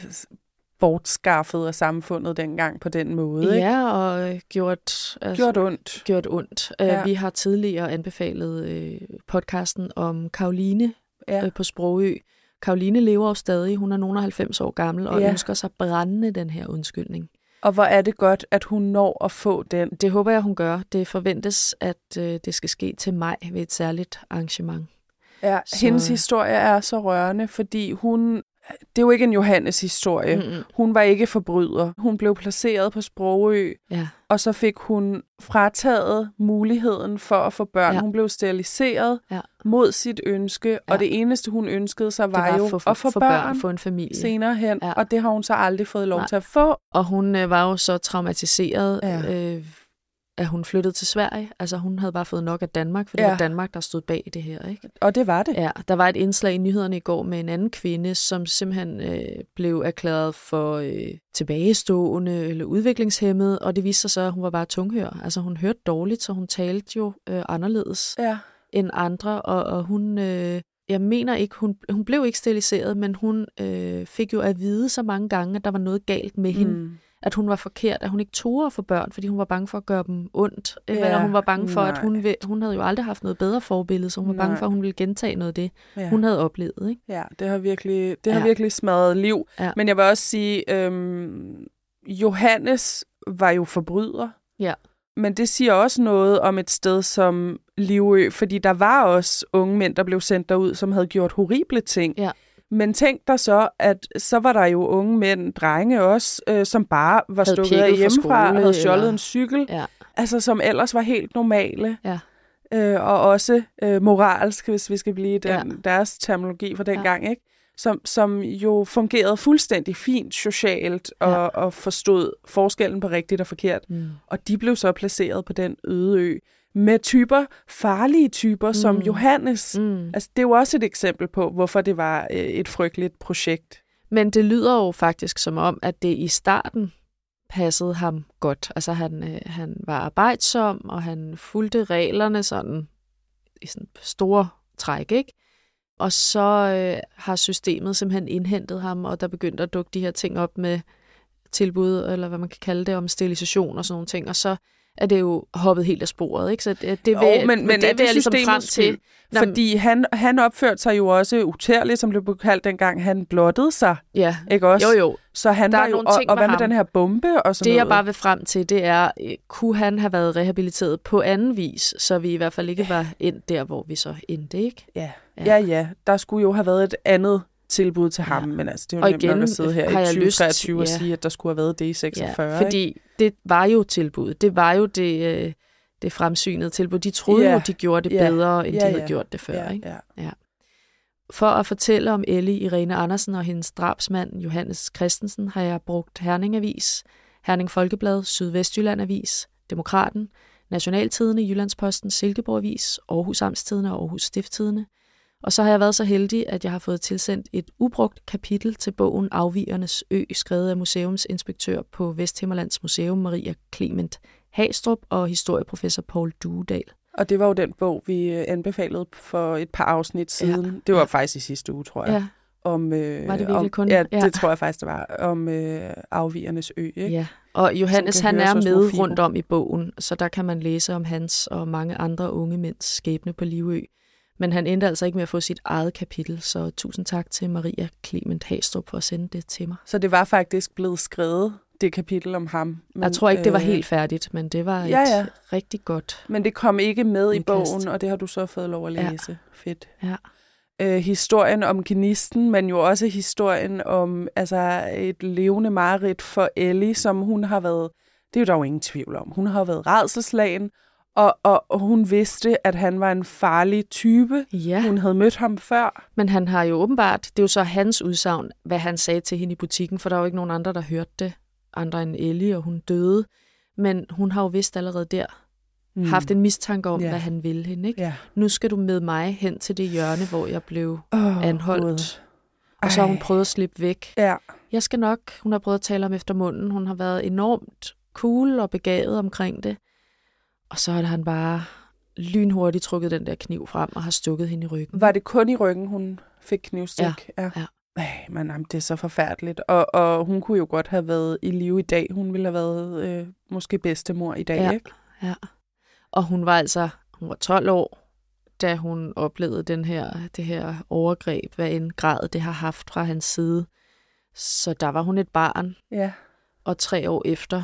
bortskaffet af samfundet dengang på den måde. Ikke? Ja, og gjort, altså, gjort ondt. Gjort ondt. Ja. Vi har tidligere anbefalet øh, podcasten om Karoline ja. øh, på Sprogø. Karoline lever jo stadig. Hun er nogen af halvfems år gammel og ja. ønsker sig brændende den her undskyldning. Og hvor er det godt, at hun når at få den? Det håber jeg, hun gør. Det forventes, at øh, det skal ske til maj ved et særligt arrangement. Ja, så... hendes historie er så rørende, fordi hun... Det er jo ikke en Johannes historie. Mm-hmm. Hun var ikke forbryder. Hun blev placeret på Sprogø, ja. og så fik hun frataget muligheden for at få børn. Ja. Hun blev steriliseret ja. mod sit ønske, ja. og det eneste, hun ønskede sig, var, var jo for, for, at få for børn, børn, få en familie senere hen, ja. og det har hun så aldrig fået lov Nej. til at få. Og hun øh, var jo så traumatiseret, ja. øh, at hun flyttede til Sverige. Altså hun havde bare fået nok af Danmark, for det ja. var Danmark, der stod bag det her. Ikke? Og det var det. Ja, der var et indslag i nyhederne i går med en anden kvinde, som simpelthen øh, blev erklæret for øh, tilbagestående eller udviklingshæmmet, og det viste sig så, at hun var bare tunghør. Altså hun hørte dårligt, så hun talte jo øh, anderledes ja. end andre, og, og hun... Øh, Jeg mener ikke, hun, hun blev ikke steriliseret, men hun øh, fik jo at vide så mange gange, at der var noget galt med mm. hende. At hun var forkert, at hun ikke turde at få børn, fordi hun var bange for at gøre dem ondt. Ja, eller hun var bange for, nej. at hun, hun havde jo aldrig haft noget bedre forbillede, så hun var nej. bange for, at hun ville gentage noget af det, ja. hun havde oplevet. Ikke? Ja, det har virkelig, det har ja. virkelig smadret liv. Ja. Men jeg vil også sige, øhm, Johannes var jo forbryder. Ja. Men det siger også noget om et sted som Livø, fordi der var også unge mænd, der blev sendt derud, som havde gjort horrible ting. Ja. Men tænk dig så, at så var der jo unge mænd, drenge også, øh, som bare var havde stukket af hjemmefra og havde stjålet en cykel. Ja. Altså som ellers var helt normale. Ja. Øh, og også øh, moralsk, hvis vi skal blive den, ja. deres terminologi fra den ja. gang, ikke? Som, som jo fungerede fuldstændig fint socialt og, ja. og forstod forskellen på rigtigt og forkert. Mm. Og de blev så placeret på den øde ø med typer, farlige typer mm. som Johannes. Mm. Altså, det er jo også et eksempel på, hvorfor det var øh, et frygteligt projekt. Men det lyder jo faktisk som om, at det i starten passede ham godt. Altså, han, øh, han var arbejdsom, og han fulgte reglerne sådan i sådan store træk, ikke? Og så øh, har systemet simpelthen indhentet ham, og der begyndte at dukke de her ting op med tilbud, eller hvad man kan kalde det, om sterilisation og sådan nogle ting. Og så er det jo hoppet helt af sporet, ikke? Så det, det vil, jo, men, men det vil jeg ligesom frem til. Fordi han, han opførte sig jo også utærligt, som det blev kaldt dengang, han blottede sig. Ja, ikke også? jo jo. Så han der var jo, og, og hvad med ham. Den her bombe og sådan det, noget? Det jeg bare vil frem til, det er, kunne han have været rehabiliteret på anden vis, så vi i hvert fald ikke var endt der, hvor vi så endte, ikke? Ja, ja, ja. ja. Der skulle jo have været et andet tilbud til ham, ja. Men altså, det er jo nemt nok at sidde her i tyve treogtyve ja. og sige, at der skulle have været det i seksogfyrre. Ja, fordi ikke? det var jo tilbuddet. Det var jo det, det fremsynede tilbud. De troede ja. jo, de gjorde det ja. bedre, end ja, de havde ja. gjort det før. Ja, ikke? Ja. Ja. For at fortælle om Ellie Irene Andersen og hendes drabsmand Johannes Christensen, har jeg brugt Herning Avis, Herning Folkeblad, Sydvestjylland Avis, Demokraten, Nationaltidende, Jyllandsposten, Silkeborg Avis, Aarhus Amtstidende og Aarhus Stiftstidende. Og så har jeg været så heldig, at jeg har fået tilsendt et ubrugt kapitel til bogen Afvigernes Ø, skrevet af museumsinspektør på Vesthimmerlands Museum, Maria Clement Hagstrup, og historieprofessor Paul Duedal. Og det var jo den bog, vi anbefalede for et par afsnit siden. Ja. Det var faktisk i sidste uge, tror jeg. Ja. om... Øh, var det virkelig om, kun? Ja, det ja. tror jeg faktisk, det var. Om øh, Afvigernes Ø, ikke? Ja, og Johannes, han er med rundt om i bogen, så der kan man læse om hans og mange andre unge mænds skæbne på Livø. Men han endte altså ikke med at få sit eget kapitel, så tusind tak til Maria Clement Hastrup for at sende det til mig. Så det var faktisk blevet skrevet, det kapitel om ham? Men, jeg tror ikke, det var helt færdigt, men det var et ja, ja. rigtig godt Men det kom ikke med udkast. I bogen, og det har du så fået lov at læse. Ja. Fedt. Ja. Øh, historien om gnisten, men jo også historien om altså, et levende mareridt for Ellie, som hun har været, det er jo der jo ingen tvivl om, hun har været rædselslagen, og, og, og hun vidste, at han var en farlig type. Ja. Hun havde mødt ham før. Men han har jo åbenbart, det er jo så hans udsagn, hvad han sagde til hende i butikken, for der er jo ikke nogen andre, der hørte det, andre end Ellie, og hun døde. Men hun har jo vidst allerede der, mm. haft en mistanke om, yeah. hvad han ville hende. Ikke? Yeah. Nu skal du med mig hen til det hjørne, hvor jeg blev oh, anholdt. Og så har hun prøvet at slippe væk. Ja. Jeg skal nok, hun har prøvet at tale om efter munden. Hun har været enormt cool og begavet omkring det. Og så har han bare lynhurtigt trukket den der kniv frem og har stukket hende i ryggen. Var det kun i ryggen, hun fik knivstik? Ja. ja. ja. Ej, men jamen, det er så forfærdeligt. Og, og hun kunne jo godt have været i live i dag. Hun ville have været øh, måske bedstemor i dag, ja. ikke? Ja. Og hun var altså hun var tolv år, da hun oplevede den her, det her overgreb, hvad en grad det har haft fra hans side. Så der var hun et barn. Ja. Og tre år efter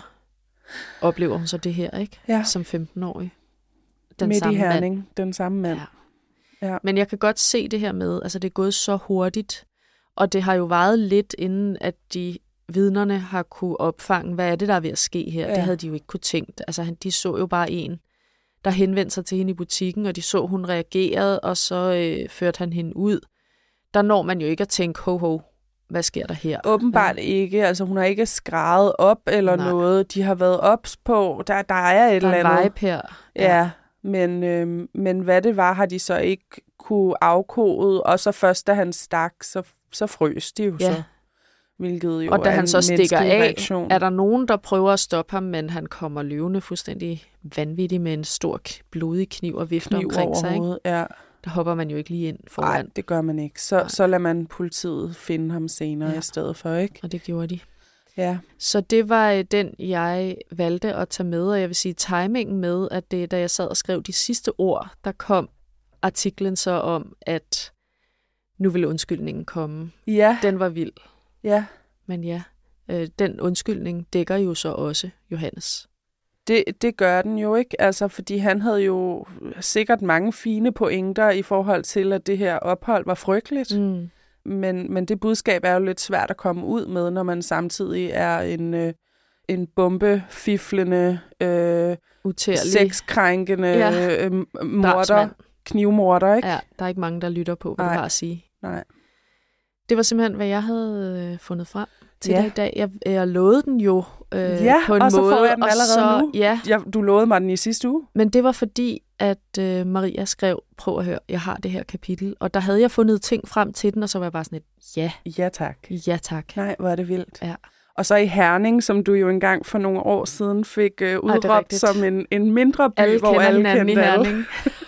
oplever hun så det her, ikke? Ja. Som femten-årig. Den Midt samme i Herning, mand. Den samme mand. Ja. Ja. Men jeg kan godt se det her med, altså det er gået så hurtigt, og det har jo varet lidt, inden at de vidnerne har kunne opfange, hvad er det, der er ved at ske her. Ja. Det havde de jo ikke kunne tænkt. Altså de så jo bare en, der henvendte sig til hende i butikken, og de så, hun reagerede, og så øh, førte han hende ud. Der når man jo ikke at tænke, ho ho, hvad sker der her? Åbenbart ja. ikke. Altså hun har ikke skrædet op eller Nej. noget. De har været ops på. Der, der er et der eller andet. Der er en vibe her. Ja, ja men, øh, men hvad det var, har de så ikke kunne afkode. Og så først, da han stak, så, så frøs de jo ja. så. Hvilket jo og da han så stikker af, reaktion. Er der nogen, der prøver at stoppe ham, men han kommer løvende fuldstændig vanvittig med en stor blodig kniv og vifter kniv omkring sig. Ikke? Ja. Der hopper man jo ikke lige ind foran. Nej, det gør man ikke. Så, så lader man politiet finde ham senere ja. i stedet for, ikke? Og det gjorde de. Ja. Så det var den, jeg valgte at tage med, og jeg vil sige timingen med, at det, da jeg sad og skrev de sidste ord, der kom artiklen så om, at nu ville undskyldningen komme. Ja. Den var vild. Ja. Men ja, øh, den undskyldning dækker jo så også Johannes. Det, det gør den jo ikke, altså, fordi han havde jo sikkert mange fine pointer i forhold til, at det her ophold var frygteligt. Mm. Men, men det budskab er jo lidt svært at komme ud med, når man samtidig er en, øh, en bombefiflende, øh, sexkrænkende ja. øh, morder, knivmorder, ikke? Ja, der er ikke mange, der lytter på, hvad Nej. du har at sige. Nej. Det var simpelthen, hvad jeg havde øh, fundet frem til ja. dig i dag. Jeg, jeg lovede den jo øh, ja, på en og så måde. får jeg den allerede så, nu. Ja. Jeg, du lovede mig den i sidste uge. Men det var fordi, at øh, Maria skrev, prøv at høre, jeg har det her kapitel. Og der havde jeg fundet ting frem til den, og så var jeg bare sådan et, ja. Ja tak. Ja tak. Nej, hvor er det vildt. Ja. Og så i Herning, som du jo engang for nogle år siden fik øh, udråbt som en, en mindre by, alle hvor alle kendte i Herning.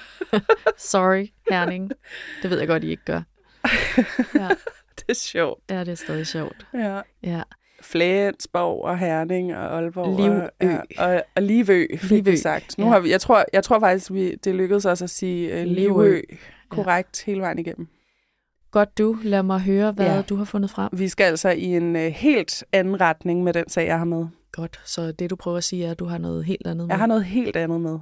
Sorry, Herning. Det ved jeg godt, I ikke gør. Ja. Det er sjovt. Ja, det er stadig sjovt. Ja. Ja. Flensborg og Herning og Aalborg. Livø. Og, ja, og, og Livø, fik Livø. vi sagt. Nu ja. har vi, jeg, tror, jeg tror faktisk, vi, det lykkedes os at sige uh, Livø korrekt ja. hele vejen igennem. Godt du. Lad mig høre, hvad ja. du har fundet frem. Vi skal altså i en uh, helt anden retning med den sag, jeg har med. Godt. Så det, du prøver at sige, er, at du har noget helt andet med. Jeg har noget helt andet med.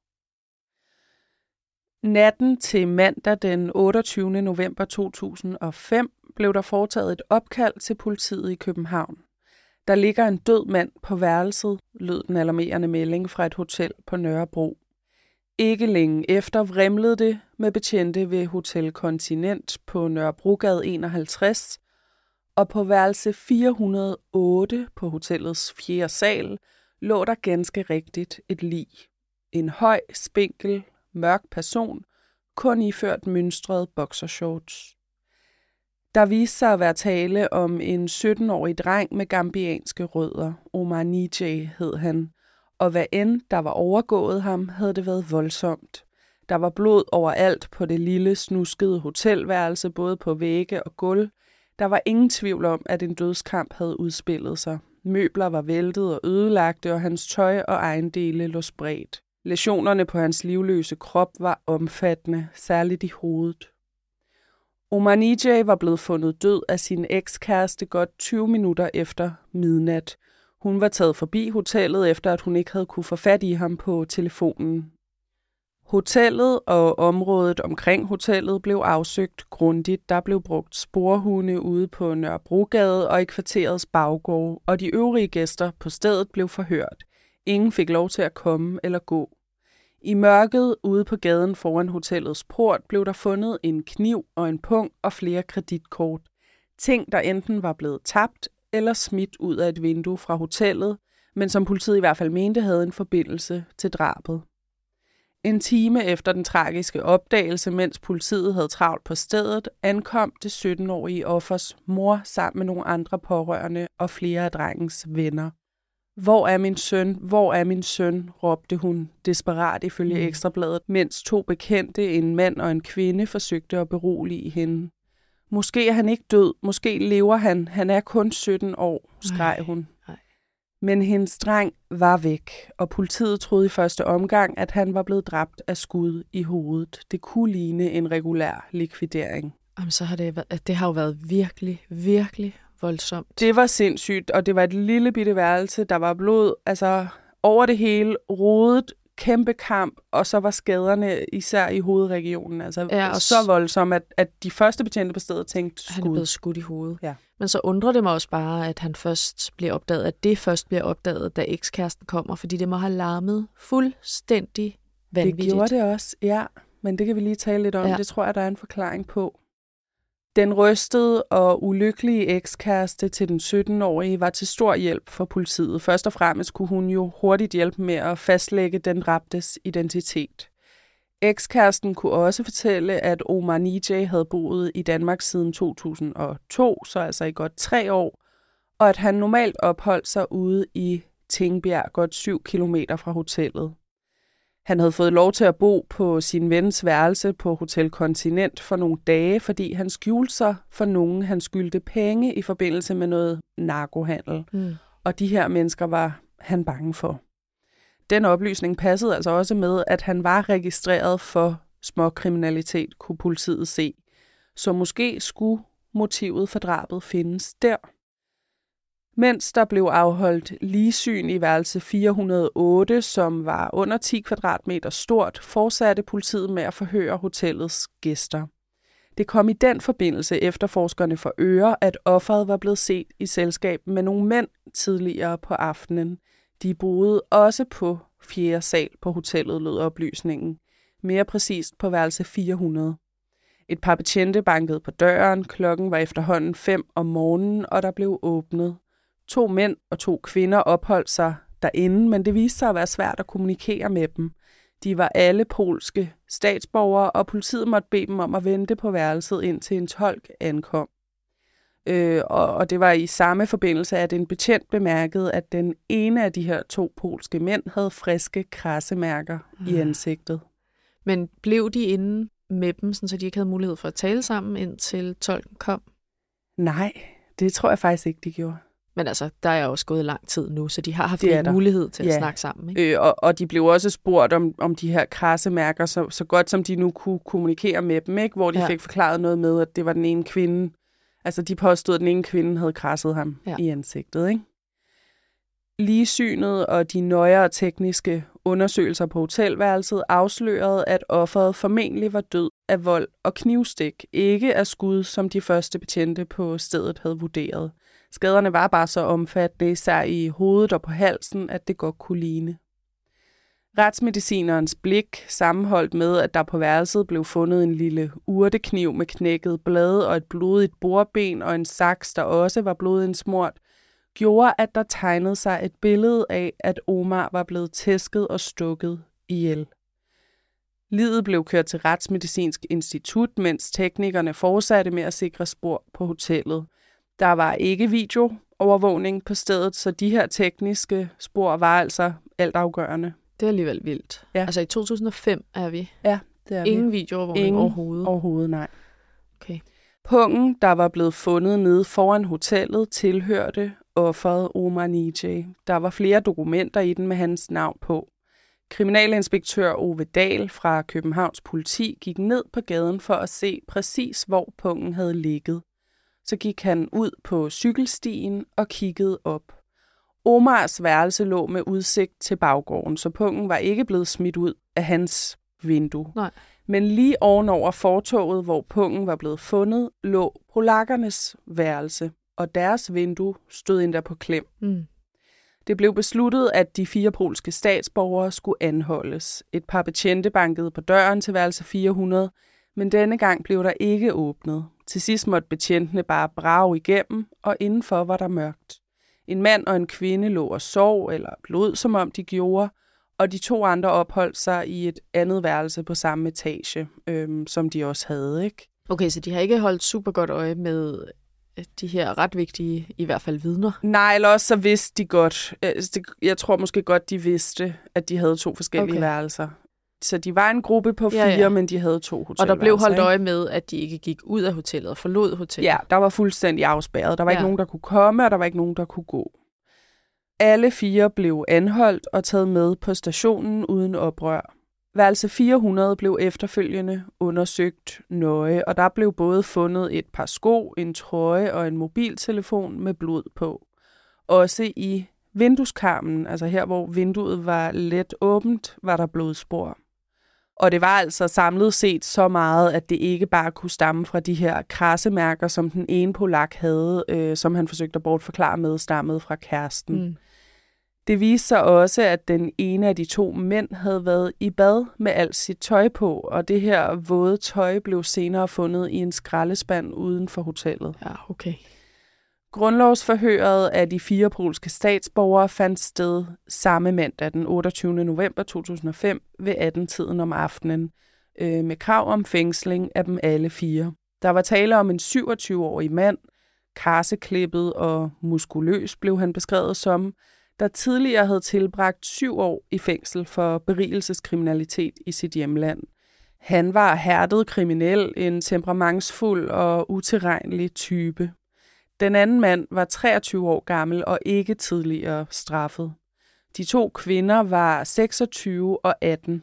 Natten til mandag den otteogtyvende november to tusind og fem blev der foretaget et opkald til politiet i København. Der ligger en død mand på værelset, lød den alarmerende melding fra et hotel på Nørrebro. Ikke længe efter vrimlede det med betjente ved Hotel Continent på Nørrebrogade enoghalvtreds, og på værelse fire hundrede og otte på hotellets fjerde sal lå der ganske rigtigt et lig. En høj, spinkel, mørk person, kun iført mønstrede boxershorts. Der viste sig at være tale om en sytten-årig dreng med gambianske rødder. Omar Nijay hed han, og hvad end der var overgået ham, havde det været voldsomt. Der var blod overalt på det lille, snuskede hotelværelse, både på vægge og gulv. Der var ingen tvivl om, at en dødskamp havde udspillet sig. Møbler var væltet og ødelagte, og hans tøj og ejendele lå spredt. Læsionerne på hans livløse krop var omfattende, særligt i hovedet. Omar Nijay var blevet fundet død af sin ekskæreste godt tyve minutter efter midnat. Hun var taget forbi hotellet, efter at hun ikke havde kunne få fat i ham på telefonen. Hotellet og området omkring hotellet blev afsøgt grundigt. Der blev brugt sporhunde ude på Nørrebrogade og i kvarterets baggård, og de øvrige gæster på stedet blev forhørt. Ingen fik lov til at komme eller gå. I mørket ude på gaden foran hotellets port blev der fundet en kniv og en pung og flere kreditkort. Ting, der enten var blevet tabt eller smidt ud af et vindue fra hotellet, men som politiet i hvert fald mente havde en forbindelse til drabet. En time efter den tragiske opdagelse, mens politiet havde travlt på stedet, ankom det sytten-årige offers mor sammen med nogle andre pårørende og flere af drengens venner. Hvor er min søn? Hvor er min søn? Råbte hun desperat ifølge mm. Ekstrabladet, mens to bekendte, en mand og en kvinde, forsøgte at berolige hende. Måske er han ikke død, måske lever han, han er kun sytten år, skreg hun. Nej. Men hendes dreng var væk, og politiet troede i første omgang, at han var blevet dræbt af skud i hovedet. Det kunne ligne en regulær likvidering. Jamen, så har det, været, det har jo været virkelig, virkelig voldsomt. Det var sindssygt, og det var et lille bitte værelse, der var blod, altså over det hele, rodet, kæmpe kamp, og så var skaderne især i hovedregionen, altså ja, så voldsomt, at, at de første betjente på stedet tænkte skud. Han er blevet skudt i hovedet. Ja. Men så undrer det mig også bare, at han først bliver opdaget, at det først bliver opdaget, da ekskæresten kommer, fordi det må have larmet fuldstændig vanvittigt. Det gjorde det også, ja, men det kan vi lige tale lidt om. Ja. Det tror jeg, der er en forklaring på. Den rystede og ulykkelige ekskæreste til den sytten-årige var til stor hjælp for politiet. Først og fremmest kunne hun jo hurtigt hjælpe med at fastlægge den dræbtes identitet. Ekskæresten kunne også fortælle, at Omar Nijay havde boet i Danmark siden to tusind og to, så altså i godt tre år, og at han normalt opholdt sig ude i Tingbjerg, godt syv kilometer fra hotellet. Han havde fået lov til at bo på sin vens værelse på Hotel Continent for nogle dage, fordi han skjulte sig for nogen, han skyldte penge i forbindelse med noget narkohandel. Mm. Og de her mennesker var han bange for. Den oplysning passede altså også med, at han var registreret for småkriminalitet, kunne politiet se. Så måske skulle motivet for drabet findes der. Mens der blev afholdt ligsyn i værelse fire hundrede og otte, som var under ti kvadratmeter stort, fortsatte politiet med at forhøre hotellets gæster. Det kom i den forbindelse efterforskerne for øre, at offeret var blevet set i selskab med nogle mænd tidligere på aftenen. De boede også på fjerde sal på hotellet, lød oplysningen. Mere præcist på værelse fire hundrede. Et par betjente bankede på døren, klokken var efterhånden fem om morgenen, og der blev åbnet. To mænd og to kvinder opholdt sig derinde, men det viste sig at være svært at kommunikere med dem. De var alle polske statsborgere, og politiet måtte bede dem om at vente på værelset, indtil en tolk ankom. Øh, og, og det var i samme forbindelse, at en betjent bemærkede, at den ene af de her to polske mænd havde friske kradsemærker mm. i ansigtet. Men blev de inde med dem, så de ikke havde mulighed for at tale sammen, indtil tolken kom? Nej, det tror jeg faktisk ikke, de gjorde. Men altså, der er også gået lang tid nu, så de har haft en mulighed til at ja. snakke sammen. Ikke? Øh, og, og de blev også spurgt om, om de her kradsemærker, så, så godt som de nu kunne kommunikere med dem, ikke? Hvor de ja. fik forklaret noget med, at det var den ene kvinde. Altså, de påstod, at den ene kvinde havde kradset ham ja. i ansigtet. Ikke? Ligesynet og de nøjere tekniske undersøgelser på hotelværelset afslørede, at offeret formentlig var død af vold og knivstik, ikke af skud, som de første betjente på stedet havde vurderet. Skaderne var bare så omfattende, især i hovedet og på halsen, at det godt kunne ligne. Retsmedicinerens blik, sammenholdt med, at der på værelset blev fundet en lille urtekniv med knækket blad og et blodigt bordben og en saks, der også var blodindsmurt, gjorde, at der tegnede sig et billede af, at Omar var blevet tæsket og stukket ihjel. Liget blev kørt til Retsmedicinsk Institut, mens teknikerne fortsatte med at sikre spor på hotellet. Der var ikke videoovervågning på stedet, så de her tekniske spor var altså altafgørende. Det er alligevel vildt. Ja. Altså i to tusind og fem er vi. Ja, det er Ingen vi. videoovervågning Ingen overhovedet? Overhovedet, nej. Okay. Pungen, der var blevet fundet nede foran hotellet, tilhørte offeret Omar Nijeh. Der var flere dokumenter i den med hans navn på. Kriminalinspektør Ove Dahl fra Københavns politi gik ned på gaden for at se præcis, hvor pungen havde ligget. Så gik han ud på cykelstien og kiggede op. Omars værelse lå med udsigt til baggården, så pungen var ikke blevet smidt ud af hans vindue. Nej. Men lige ovenover fortovet, hvor pungen var blevet fundet, lå polakkernes værelse, og deres vindue stod endda på klem. Mm. Det blev besluttet, at de fire polske statsborgere skulle anholdes. Et par betjente bankede på døren til værelse fire hundrede, men denne gang blev der ikke åbnet. Til sidst måtte betjentene bare brage igennem, og indenfor var der mørkt. En mand og en kvinde lå og sov eller blod, som om de gjorde, og de to andre opholdt sig i et andet værelse på samme etage, øhm, som de også havde, ikke? Okay, så de har ikke holdt super godt øje med de her ret vigtige, i hvert fald vidner? Nej, eller også så vidste de godt. Jeg tror måske godt, de vidste, at de havde to forskellige okay. værelser. Så de var en gruppe på fire, ja, ja. men de havde to hotelværelser. Og der blev holdt øje med, at de ikke gik ud af hotellet og forlod hotellet? Ja, der var fuldstændig afspærret. Der var ja. ikke nogen, der kunne komme, og der var ikke nogen, der kunne gå. Alle fire blev anholdt og taget med på stationen uden oprør. Værelse fire hundrede blev efterfølgende undersøgt nøje, og der blev både fundet et par sko, en trøje og en mobiltelefon med blod på. Også i vindueskarmen, altså her hvor vinduet var let åbent, var der blodspor. Og det var altså samlet set så meget, at det ikke bare kunne stamme fra de her krassemærker, som den ene polak havde, øh, som han forsøgte at bortforklare med, stammede fra kæresten. Mm. Det viste sig også, at den ene af de to mænd havde været i bad med alt sit tøj på, og det her våde tøj blev senere fundet i en skraldespand uden for hotellet. Ja, okay. Grundlovsforhøret af de fire polske statsborgere fandt sted samme mandag den otteogtyvende november to tusind og fem ved atten-tiden om aftenen, øh, med krav om fængsling af dem alle fire. Der var tale om en syvogtyve-årig mand, karseklippet og muskuløs blev han beskrevet som, der tidligere havde tilbragt syv år i fængsel for berigelseskriminalitet i sit hjemland. Han var hærdet kriminel, en temperamentsfuld og utilregnelig type. Den anden mand var treogtyve år gammel og ikke tidligere straffet. De to kvinder var seksogtyve og atten.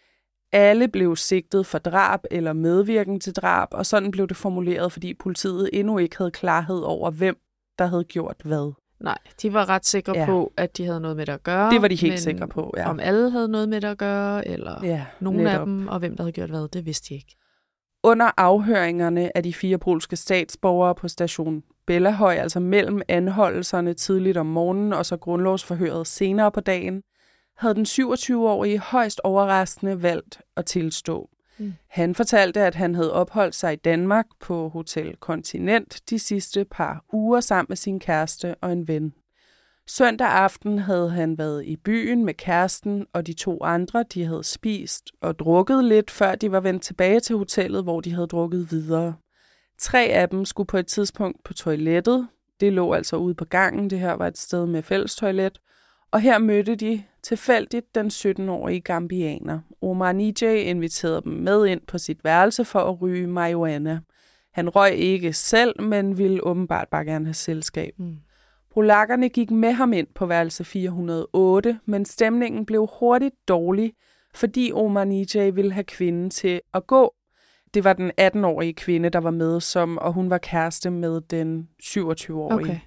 Alle blev sigtet for drab eller medvirken til drab, og sådan blev det formuleret, fordi politiet endnu ikke havde klarhed over, hvem der havde gjort hvad. Nej, de var ret sikre ja. på, at de havde noget med det at gøre. Det var de helt sikre på, ja. Om alle havde noget med det at gøre, eller ja, nogen netop. af dem, og hvem der havde gjort hvad, det vidste de ikke. Under afhøringerne af de fire polske statsborgere på station Bellahøj, altså mellem anholdelserne tidligt om morgenen og så grundlovsforhøret senere på dagen, havde den syvogtyve-årige højst overraskende valgt at tilstå. Mm. Han fortalte, at han havde opholdt sig i Danmark på Hotel Continent de sidste par uger sammen med sin kæreste og en ven. Søndag aften havde han været i byen med kæresten og de to andre. De havde spist og drukket lidt, før de var vendt tilbage til hotellet, hvor de havde drukket videre. Tre af dem skulle på et tidspunkt på toilettet. Det lå altså ude på gangen. Det her var et sted med fælles toilet. Og her mødte de tilfældigt den sytten-årige gambianer. Omar Nijeh inviterede dem med ind på sit værelse for at ryge marihuana. Han røg ikke selv, men ville åbenbart bare gerne have selskab. Mm. Polakkerne gik med ham ind på værelse fire hundrede og otte, men stemningen blev hurtigt dårlig, fordi Omar Nijeh ville have kvinden til at gå. Det var den atten-årige kvinde, der var med, som, og hun var kæreste med den syvogtyve-årige. Okay.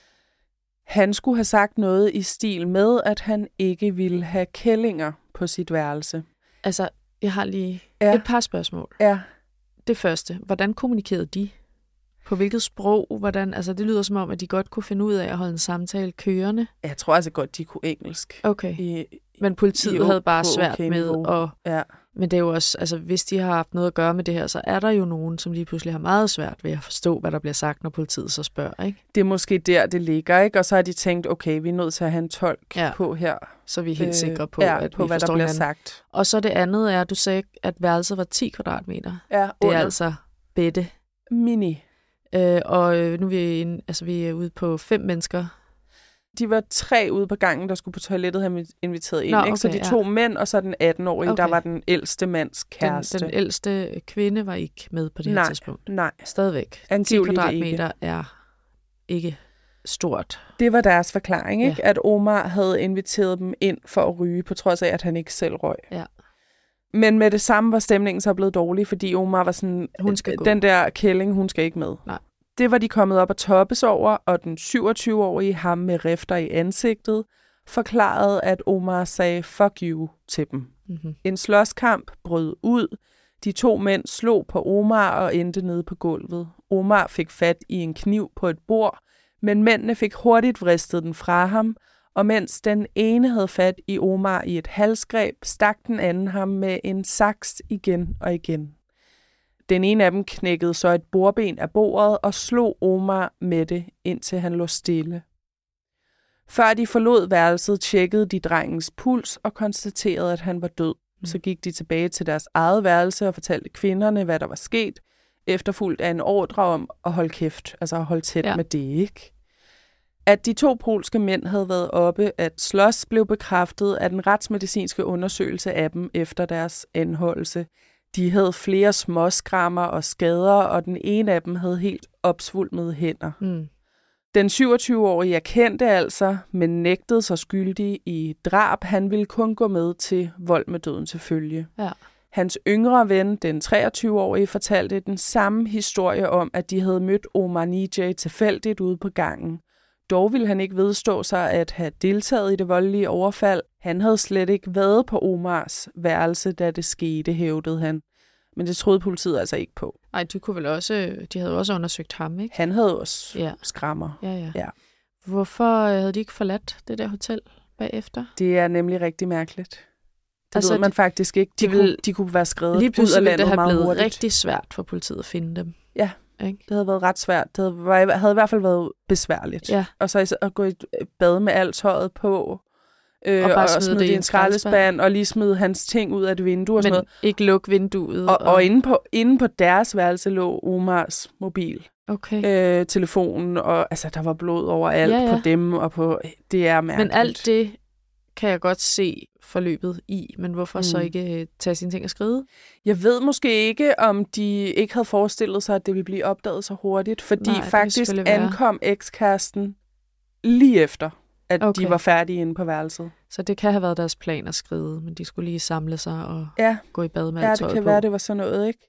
Han skulle have sagt noget i stil med, at han ikke ville have kællinger på sit værelse. Altså, jeg har lige ja. et par spørgsmål. Ja. Det første, hvordan kommunikerede de? På hvilket sprog? Hvordan, altså, det lyder som om, at de godt kunne finde ud af at holde en samtale kørende. Jeg tror altså godt, de kunne engelsk. Okay. I, Men politiet i havde bare svært okay med at... Ja. Men det er jo også, altså hvis de har haft noget at gøre med det her, så er der jo nogen, som lige pludselig har meget svært ved at forstå, hvad der bliver sagt, når politiet så spørger, ikke? Det er måske der, det ligger, ikke? Og så har de tænkt, okay, vi er nødt til at have en tolk ja. på her. Så vi er helt øh, sikre på, ja, at på vi hvad forstår der bliver hinanden. sagt. Og så det andet er, at du sagde, at værelset var ti kvadratmeter. Ja, det er altså bedde. Mini. Øh, og nu er vi, en, altså, vi er ude på fem mennesker. De var tre ude på gangen, der skulle på toilettet have inviteret ind. Nå, ikke? okay, Så de to ja. mænd, og så den atten-årige, okay. der var den ældste mands kæreste. Den, den ældste kvinde var ikke med på det her nej, tidspunkt? Nej, stadigvæk. Angiveligt ti kvadratmeter ikke. er ikke stort. Det var deres forklaring, ikke? Ja. At Omar havde inviteret dem ind for at ryge, på trods af, at han ikke selv røg. Ja. Men med det samme var stemningen så blevet dårlig, fordi Omar var sådan, hun skal den gå. der kælling, hun skal ikke med. Nej. Det var de kommet op og toppes over, og den syvogtyve-årige, ham med rifter i ansigtet, forklarede, at Omar sagde fuck you til dem. Mm-hmm. En slåskamp brød ud. De to mænd slog på Omar og endte nede på gulvet. Omar fik fat i en kniv på et bord, men mændene fik hurtigt vristet den fra ham, og mens den ene havde fat i Omar i et halsgreb, stak den anden ham med en saks igen og igen. Den ene af dem knækkede så et bordben af bordet og slog Omar med det, indtil han lå stille. Før de forlod værelset, tjekkede de drengens puls og konstaterede, at han var død. Så gik de tilbage til deres eget værelse og fortalte kvinderne, hvad der var sket, efterfulgt af en ordre om at holde kæft, altså at holde tæt ja. med det, ikke? At de to polske mænd havde været oppe at slås, blev bekræftet af den retsmedicinske undersøgelse af dem efter deres anholdelse. De havde flere småskrammer og skader, og den ene af dem havde helt opsvulmede hænder. Mm. Den syvogtyve-årige erkendte altså, men nægtede sig skyldig i drab. Han ville kun gå med til vold med døden til følge. Ja. Hans yngre ven, den treogtyve-årige, fortalte den samme historie om, at de havde mødt Omar Nijay tilfældigt ude på gangen. Dog ville han ikke vedstå sig at have deltaget i det voldelige overfald. Han havde slet ikke været på Omars værelse, da det skete, hævdede han. Men det troede politiet altså ikke på. Nej, de kunne vel også, de havde også undersøgt ham, ikke? Han havde også ja. skrammer. Ja, ja. ja. Hvorfor havde de ikke forladt det der hotel bagefter? Det er nemlig rigtig mærkeligt. Det altså, ved man de, faktisk ikke. De, de, kunne, de kunne være skrevet lige ud af landet det have meget blevet hurtigt. rigtig svært for politiet at finde dem. Ja, ikke? Det havde været ret svært. Det havde, havde i hvert fald været besværligt. Ja. Og så at gå i bad med alt tøjet på, øh, og, og, og smide, smide det i en skraldespand, og lige smide hans ting ud af et vindue. Og Men sådan noget. ikke lukke vinduet. Og, og, og inde, på, inde på deres værelse lå Omars mobil. Okay. Øh, telefonen, og altså, der var blod overalt ja, ja. på dem, og på, det er mærkeligt. Men alt det kan jeg godt se forløbet i, men hvorfor mm. så ikke tage sine ting og skride? Jeg ved måske ikke, om de ikke havde forestillet sig, at det ville blive opdaget så hurtigt, fordi Nej, faktisk ankom ekskæresten lige efter, at okay. de var færdige inde på værelset. Så det kan have været deres plan at skride, men de skulle lige samle sig og ja. gå i bad med ja, alt tøjet på. Ja, det kan være, det var sådan noget, ikke?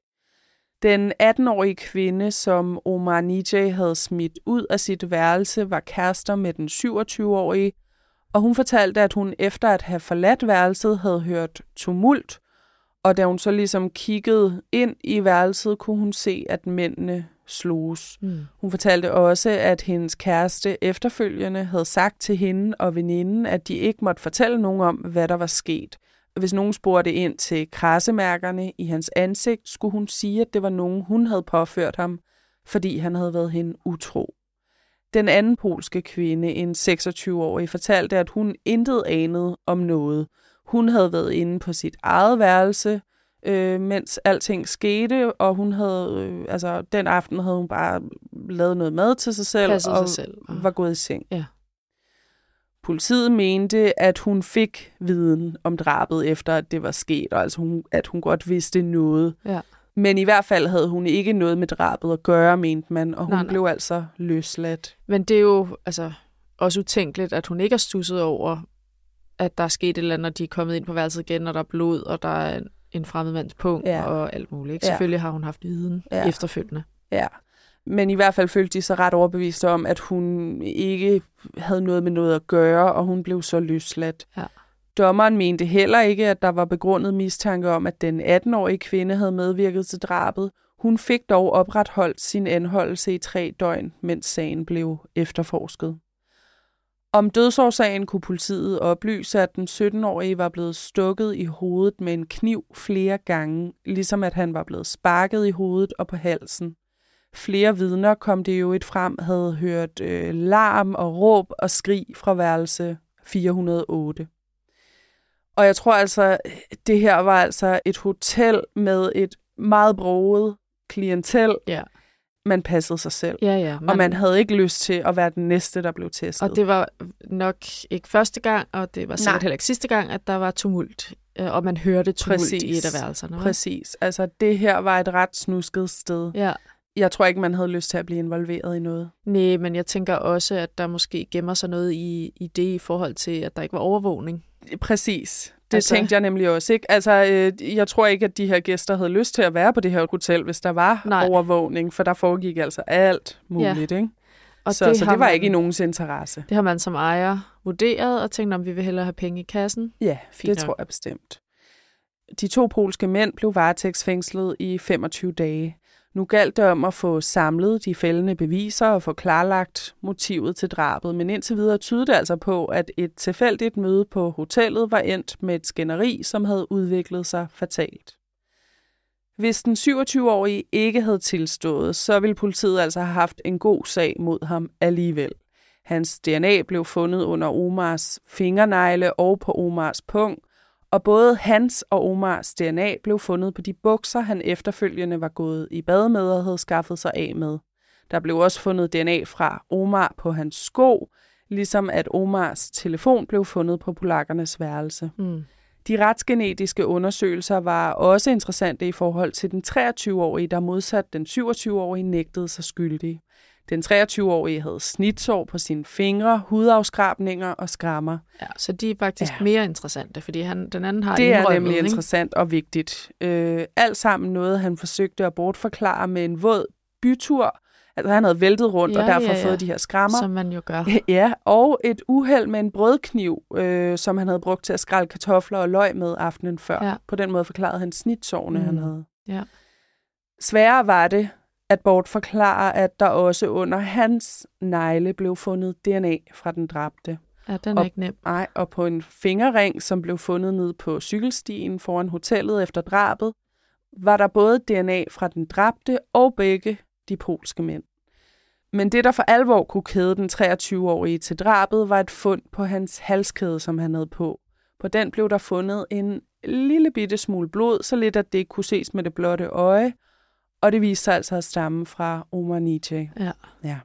Den atten-årige kvinde, som Omar Nijay havde smidt ud af sit værelse, var kærester med den syvogtyve-årige, og hun fortalte, at hun efter at have forladt værelset havde hørt tumult, og da hun så ligesom kiggede ind i værelset, kunne hun se, at mændene sloges. Mm. Hun fortalte også, at hendes kæreste efterfølgende havde sagt til hende og veninden, at de ikke måtte fortælle nogen om, hvad der var sket. Hvis nogen spurgte ind til kradsemærkerne i hans ansigt, skulle hun sige, at det var nogen, hun havde påført ham, fordi han havde været hende utro. Den anden polske kvinde, en seksogtyve-årig, fortalte, at hun intet anede om noget. Hun havde været inde på sit eget værelse, øh, mens alting skete, og hun havde, øh, altså den aften havde hun bare lavet noget mad til sig selv Passet og sig selv. Ja. var gået i seng. Ja. Politiet mente, at hun fik viden om drabet efter, at det var sket, og altså hun, at hun godt vidste noget. Ja. Men i hvert fald havde hun ikke noget med drabet at gøre, mente man, og hun nej, nej. blev altså løsladt. Men det er jo altså også utænkeligt, at hun ikke har stusset over, at der er sket et eller andet, når de er kommet ind på værelset igen, og der er blod, og der er en, en fremmed mands punkt, ja. og alt muligt. Ikke? Ja. Selvfølgelig har hun haft viden ja. efterfølgende. Ja, men i hvert fald følte de sig ret overbeviste om, at hun ikke havde noget med noget at gøre, og hun blev så løsladt. Ja. Dommeren mente heller ikke, at der var begrundet mistanke om, at den atten-årige kvinde havde medvirket til drabet. Hun fik dog opretholdt sin anholdelse i tre døgn, mens sagen blev efterforsket. Om dødsårsagen kunne politiet oplyse, at den sytten-årige var blevet stukket i hovedet med en kniv flere gange, ligesom at han var blevet sparket i hovedet og på halsen. Flere vidner, kom det jo et frem, havde hørt øh, larm og råb og skrig fra værelse fire hundrede og otte. Og jeg tror altså, det her var altså et hotel med et meget broget klientel. Ja. man passede sig selv. Ja, ja, man... Og man havde ikke lyst til at være den næste, der blev testet. Og det var nok ikke første gang, og det var sikkert Nej. heller ikke sidste gang, at der var tumult. Og man hørte tumult Præcis. i et af værelserne. Præcis. Altså, det her var et ret snusket sted. Ja. Jeg tror ikke, man havde lyst til at blive involveret i noget. Nej, men jeg tænker også, at der måske gemmer sig noget i, i det i forhold til, at der ikke var overvågning. Præcis. Det altså... tænkte jeg nemlig også, ikke? Altså, øh, jeg tror ikke, at de her gæster havde lyst til at være på det her hotel, hvis der var Nej. overvågning, for der foregik altså alt muligt, ja. ikke? Og så det, så det var man, ikke i nogens interesse. Det har man som ejer vurderet og tænkt, om vi vil hellere have penge i kassen. Ja, Fint det nok. tror jeg bestemt. De to polske mænd blev varetægtsfængslet i femogtyve dage. Nu galt det om at få samlet de fældende beviser og få klarlagt motivet til drabet, men indtil videre tydede det altså på, at et tilfældigt møde på hotellet var endt med et skænderi, som havde udviklet sig fatalt. Hvis den syvogtyve-årige ikke havde tilstået, så ville politiet altså have haft en god sag mod ham alligevel. Hans D N A blev fundet under Omars fingernegle og på Omars pung, og både hans og Omars D N A blev fundet på de bukser, han efterfølgende var gået i bad med og havde skaffet sig af med. Der blev også fundet D N A fra Omar på hans sko, ligesom at Omars telefon blev fundet på polakkernes værelse. Mm. De retsgenetiske undersøgelser var også interessante i forhold til den treogtyve-årige, der modsat den syvogtyve-årige nægtede sig skyldig. Den treogtyve-årige havde snitsår på sine fingre, hudafskrabninger og skrammer. Ja, så de er faktisk ja. mere interessante, fordi han, den anden har det indrømmet. Det er nemlig ikke? interessant og vigtigt. Øh, alt sammen noget, han forsøgte at bortforklare med en våd bytur. Altså han havde væltet rundt ja, og derfor ja, ja. fået de her skrammer. Som man jo gør. Ja, og et uheld med en brødkniv, øh, som han havde brugt til at skrælle kartofler og løg med aftenen før. Ja. På den måde forklarede han snitsårene, mm. han havde. Ja. Sværere var det at bortforklare, at der også under hans negle blev fundet D N A fra den dræbte. Ja, den er og, ikke nem. Nej, og på en fingerring, som blev fundet ned på cykelstien foran hotellet efter drabet, var der både D N A fra den dræbte og begge de polske mænd. Men det, der for alvor kunne kæde den treogtyve-årige til drabet, var et fund på hans halskæde, som han havde på. På den blev der fundet en lille bitte smule blod, så lidt at det ikke kunne ses med det blotte øje, og det viste sig altså at stamme fra Omar Nijay. Ja. ja.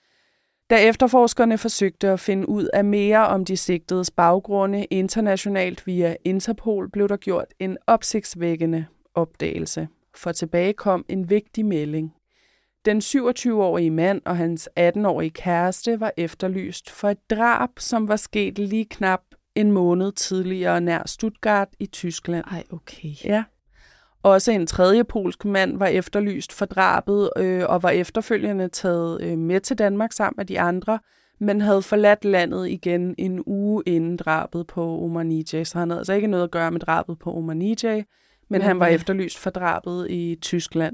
Da efterforskerne forsøgte at finde ud af mere om de sigtedes baggrunde internationalt via Interpol, blev der gjort en opsigtsvækkende opdagelse. For tilbage kom en vigtig melding. Den syvogtyve-årige mand og hans atten-årige kæreste var efterlyst for et drab, som var sket lige knap en måned tidligere nær Stuttgart i Tyskland. Ej, okay. Ja. Også en tredje polsk mand var efterlyst for drabet øh, og var efterfølgende taget øh, med til Danmark sammen med de andre, men havde forladt landet igen en uge inden drabet på Omar Nijay. Så han havde altså ikke noget at gøre med drabet på Omar Nijay, men, men han var efterlyst for drabet i Tyskland.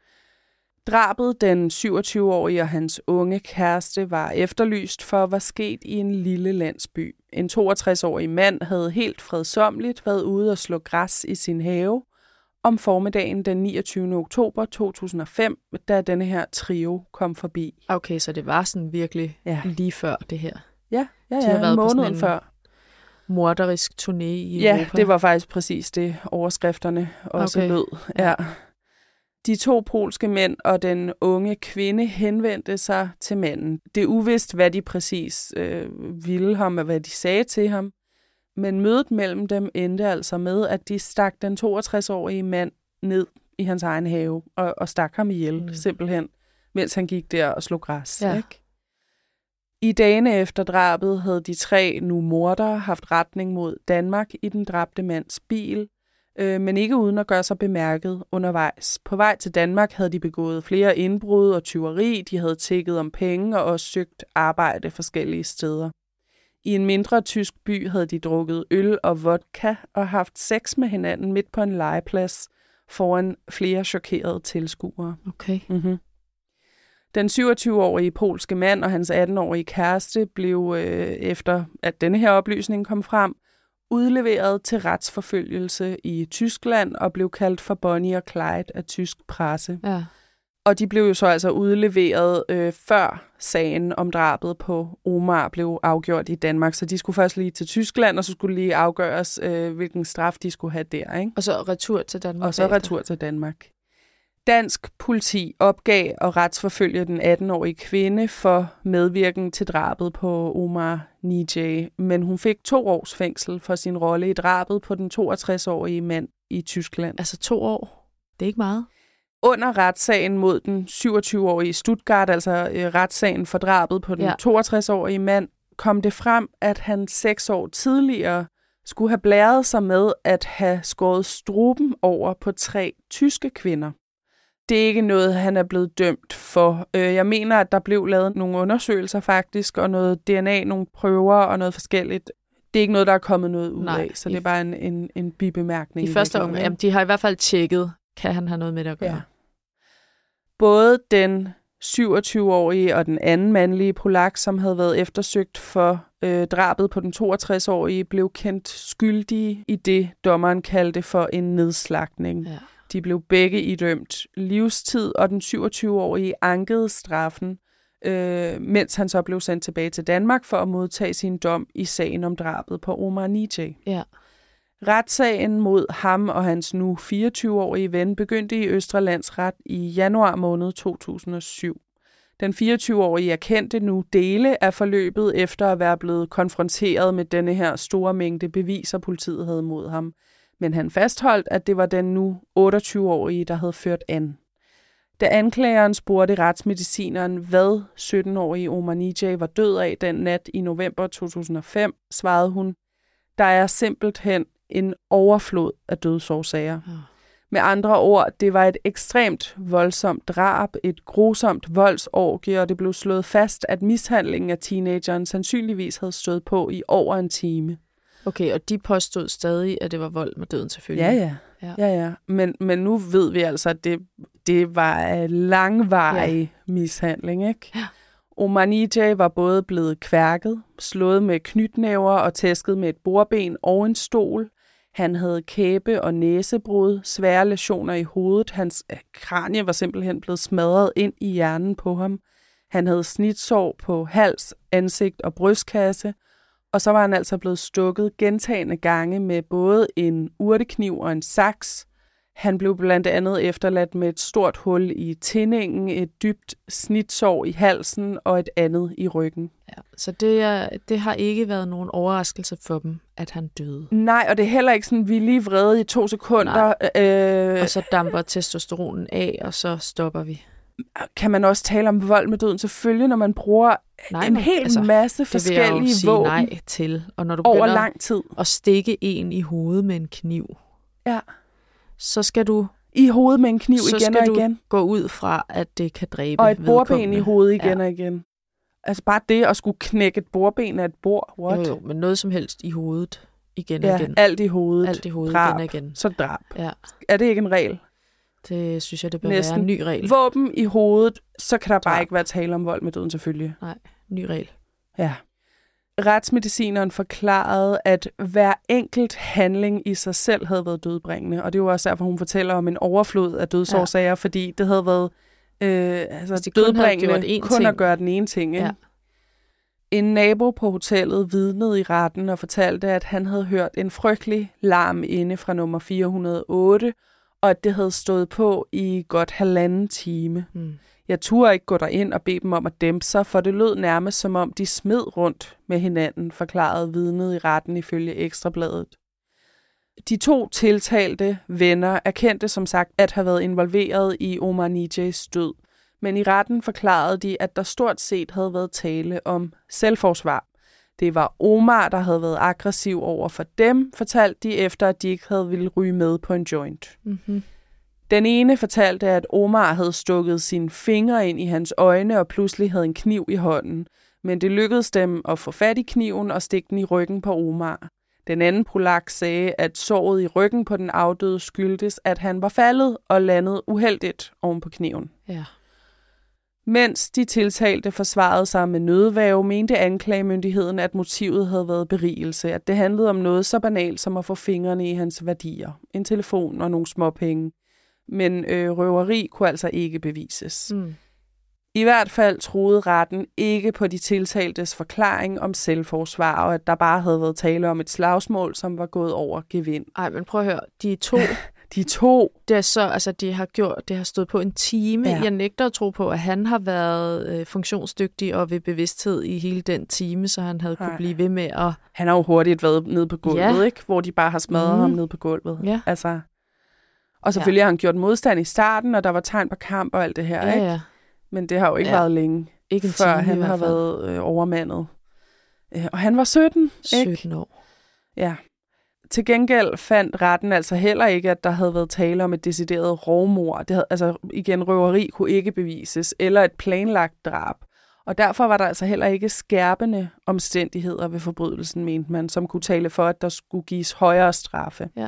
Drabet den syvogtyve-årige og hans unge kæreste var efterlyst for var sket i en lille landsby. En toogtres-årig mand havde helt fredsommeligt været ude og slå græs i sin have om formiddagen den niogtyvende oktober to tusind og fem, da denne her trio kom forbi. Okay, så det var sådan virkelig ja. lige før det her. Ja, ja, ja. De har været måneden før. Morderisk turné i ja, Europa. Det var faktisk præcis det, overskrifterne også okay. lød. Ja. Ja. De to polske mænd og den unge kvinde henvendte sig til manden. Det er uvist, hvad de præcis øh, ville ham og hvad de sagde til ham. Men mødet mellem dem endte altså med, at de stak den toogtres-årige mand ned i hans egen have og, og stak ham ihjel, mm. simpelthen, mens han gik der og slog græs. Ja. Ikke? I dagene efter drabet havde de tre nu mordere haft retning mod Danmark i den dræbte mands bil, øh, men ikke uden at gøre sig bemærket undervejs. På vej til Danmark havde de begået flere indbrud og tyveri, de havde tigget om penge og også søgt arbejde forskellige steder. I en mindre tysk by havde de drukket øl og vodka og haft sex med hinanden midt på en legeplads foran flere chokerede tilskuere. Okay. Mm-hmm. Den syvogtyve-årige polske mand og hans atten-årige kæreste blev, øh, efter at denne her oplysning kom frem, udleveret til retsforfølgelse i Tyskland og blev kaldt for Bonnie og Clyde af tysk presse. Ja. Og de blev jo så altså udleveret øh, før sagen om drabet på Omar blev afgjort i Danmark. Så de skulle først lige til Tyskland, og så skulle lige afgøres, øh, hvilken straf de skulle have der. Ikke? Og så retur til Danmark. Og så retur til Danmark. Dansk politi opgav at retsforfølge den atten-årige kvinde for medvirken til drabet på Omar Nijeh, men hun fik to års fængsel for sin rolle i drabet på den toogtres-årige mand i Tyskland. Altså to år? Det er ikke meget. Under retssagen mod den syvogtyve-årige i Stuttgart, altså øh, retssagen for drabet på den ja. toogtres-årige mand, kom det frem, at han seks år tidligere skulle have blæret sig med at have skåret struben over på tre tyske kvinder. Det er ikke noget, han er blevet dømt for. Jeg mener, at der blev lavet nogle undersøgelser faktisk, og noget D N A, nogle prøver og noget forskelligt. Det er ikke noget, der er kommet noget ud Nej, af, så det er bare en, en, en bibemærkning. De første år, jamen, de har i hvert fald tjekket, kan han have noget med det at gøre. Ja. Både den syvogtyve-årige og den anden mandlige polak, som havde været eftersøgt for øh, drabet på den toogtres-årige, blev kendt skyldige i det, dommeren kaldte for en nedslagtning. Ja. De blev begge idømt livstid, og den syvogtyve-årige ankede straffen, øh, mens han så blev sendt tilbage til Danmark for at modtage sin dom i sagen om drabet på Omar Nijeh. Ja. Retssagen mod ham og hans nu fireogtyve-årige ven begyndte i Østre Landsret i januar måned to tusind og syv. Den fireogtyve-årige erkendte nu dele af forløbet efter at være blevet konfronteret med denne her store mængde beviser, politiet havde mod ham. Men han fastholdt, at det var den nu otteogtyve-årige, der havde ført an. Da anklageren spurgte retsmedicineren, hvad sytten-årige Omar Nijeh var død af den nat i november to tusind og fem, svarede hun, der er simpelthen en overflod af dødsårsager. Ja. Med andre ord, det var et ekstremt voldsomt drab, et grusomt voldsorgie, og det blev slået fast, at mishandlingen af teenageren sandsynligvis havde stået på i over en time. Okay, og de påstod stadig, at det var vold med døden selvfølgelig. Ja, ja. ja. ja, ja. Men, men nu ved vi altså, at det, det var langvarig ja. mishandling, ikke? Ja. Omar Nijeh var både blevet kværket, slået med knytnæver og tæsket med et bordben og en stol. Han havde kæbe- og næsebrud, svære læsioner i hovedet. Hans kranie var simpelthen blevet smadret ind i hjernen på ham. Han havde snitsår på hals, ansigt og brystkasse. Og så var han altså blevet stukket gentagne gange med både en urtekniv og en saks. Han blev blandt andet efterladt med et stort hul i tindingen, et dybt snitsår i halsen og et andet i ryggen. Ja, så det, er, det har ikke været nogen overraskelse for dem, at han døde. Nej, og det er heller ikke sådan, vi lige vrede i to sekunder. Øh... Og så damper testosteronen af, og så stopper vi. Kan man også tale om vold med døden? Selvfølgelig, når man bruger nej, en hel altså, masse forskellige våben. Det vil jeg jo sige våben nej til. Og når du over lang tid at stikke en i hovedet med en kniv, ja. så skal du i hovedet med en kniv igen og igen. Så skal du gå ud fra, at det kan dræbe og et bordben i hovedet igen ja. og igen. Altså bare det at skulle knække et bordben af et bord. What? Jo, jo, men noget som helst i hovedet igen ja, og igen. alt i hovedet. Alt i hovedet drab. igen og igen. Så drab. Ja. Er det ikke en regel? Det synes jeg, det bør Næsten. være en ny regel. Våben i hovedet, så kan der bare ikke være tale om vold med døden selvfølgelig. Nej, ny regel. Ja. Retsmedicineren forklarede, at hver enkelt handling i sig selv havde været dødbringende, og det er jo også derfor, hun fortæller om en overflod af dødsårsager, ja. fordi det havde været øh, altså de dødbringende kun, kun ting. at gøre den ene ting. Ikke? Ja. En nabo på hotellet vidnede i retten og fortalte, at han havde hørt en frygtelig larm inde fra nummer fire hundrede og otte, og at det havde stået på i godt halvanden time. Mm. Jeg turde ikke gå derind og bede dem om at dæmpe sig, for det lød nærmest som om de smed rundt med hinanden, forklarede vidnet i retten ifølge Ekstrabladet. De to tiltalte venner erkendte som sagt at have været involveret i Omar Nijehs død, men i retten forklarede de, at der stort set havde været tale om selvforsvar. Det var Omar, der havde været aggressiv over for dem, fortalte de efter, at de ikke havde ville ryge med på en joint. Mm-hmm. Den ene fortalte, at Omar havde stukket sine fingre ind i hans øjne og pludselig havde en kniv i hånden. Men det lykkedes dem at få fat i kniven og stikke den i ryggen på Omar. Den anden polak sagde, at såret i ryggen på den afdøde skyldtes, at han var faldet og landet uheldigt oven på kniven. Ja. Mens de tiltalte forsvarede sig med nødværge, mente anklagemyndigheden, at motivet havde været berigelse, at det handlede om noget så banalt som at få fingrene i hans værdier, en telefon og nogle småpenge. Men øh, røveri kunne altså ikke bevises. Mm. I hvert fald troede retten ikke på de tiltaltes forklaring om selvforsvar, og at der bare havde været tale om et slagsmål, som var gået over gevind. Ej, men prøv at høre, de to De to. Det er så, altså, de har gjort, det har stået på en time. Ja. Jeg nægter at tro på, at han har været øh, funktionsdygtig og ved bevidsthed i hele den time, så han havde Nej. kunne blive ved med at... Han har jo hurtigt været nede på gulvet, ja. ikke? Hvor de bare har smadret mm. ham nede på gulvet. Ja. Altså, og selvfølgelig ja. har han gjort modstand i starten, og der var tegn på kamp og alt det her, ja, ikke? Ja. Men det har jo ikke ja. været længe, ikke en før time, han har været øh, overmandet. Øh, og han var sytten, ikke? sytten år. Ja. Til gengæld fandt retten altså heller ikke, at der havde været tale om et decideret rovmord. Det havde, altså igen, røveri kunne ikke bevises, eller et planlagt drab. Og derfor var der altså heller ikke skærpende omstændigheder ved forbrydelsen, mente man, som kunne tale for, at der skulle gives højere straffe. Ja.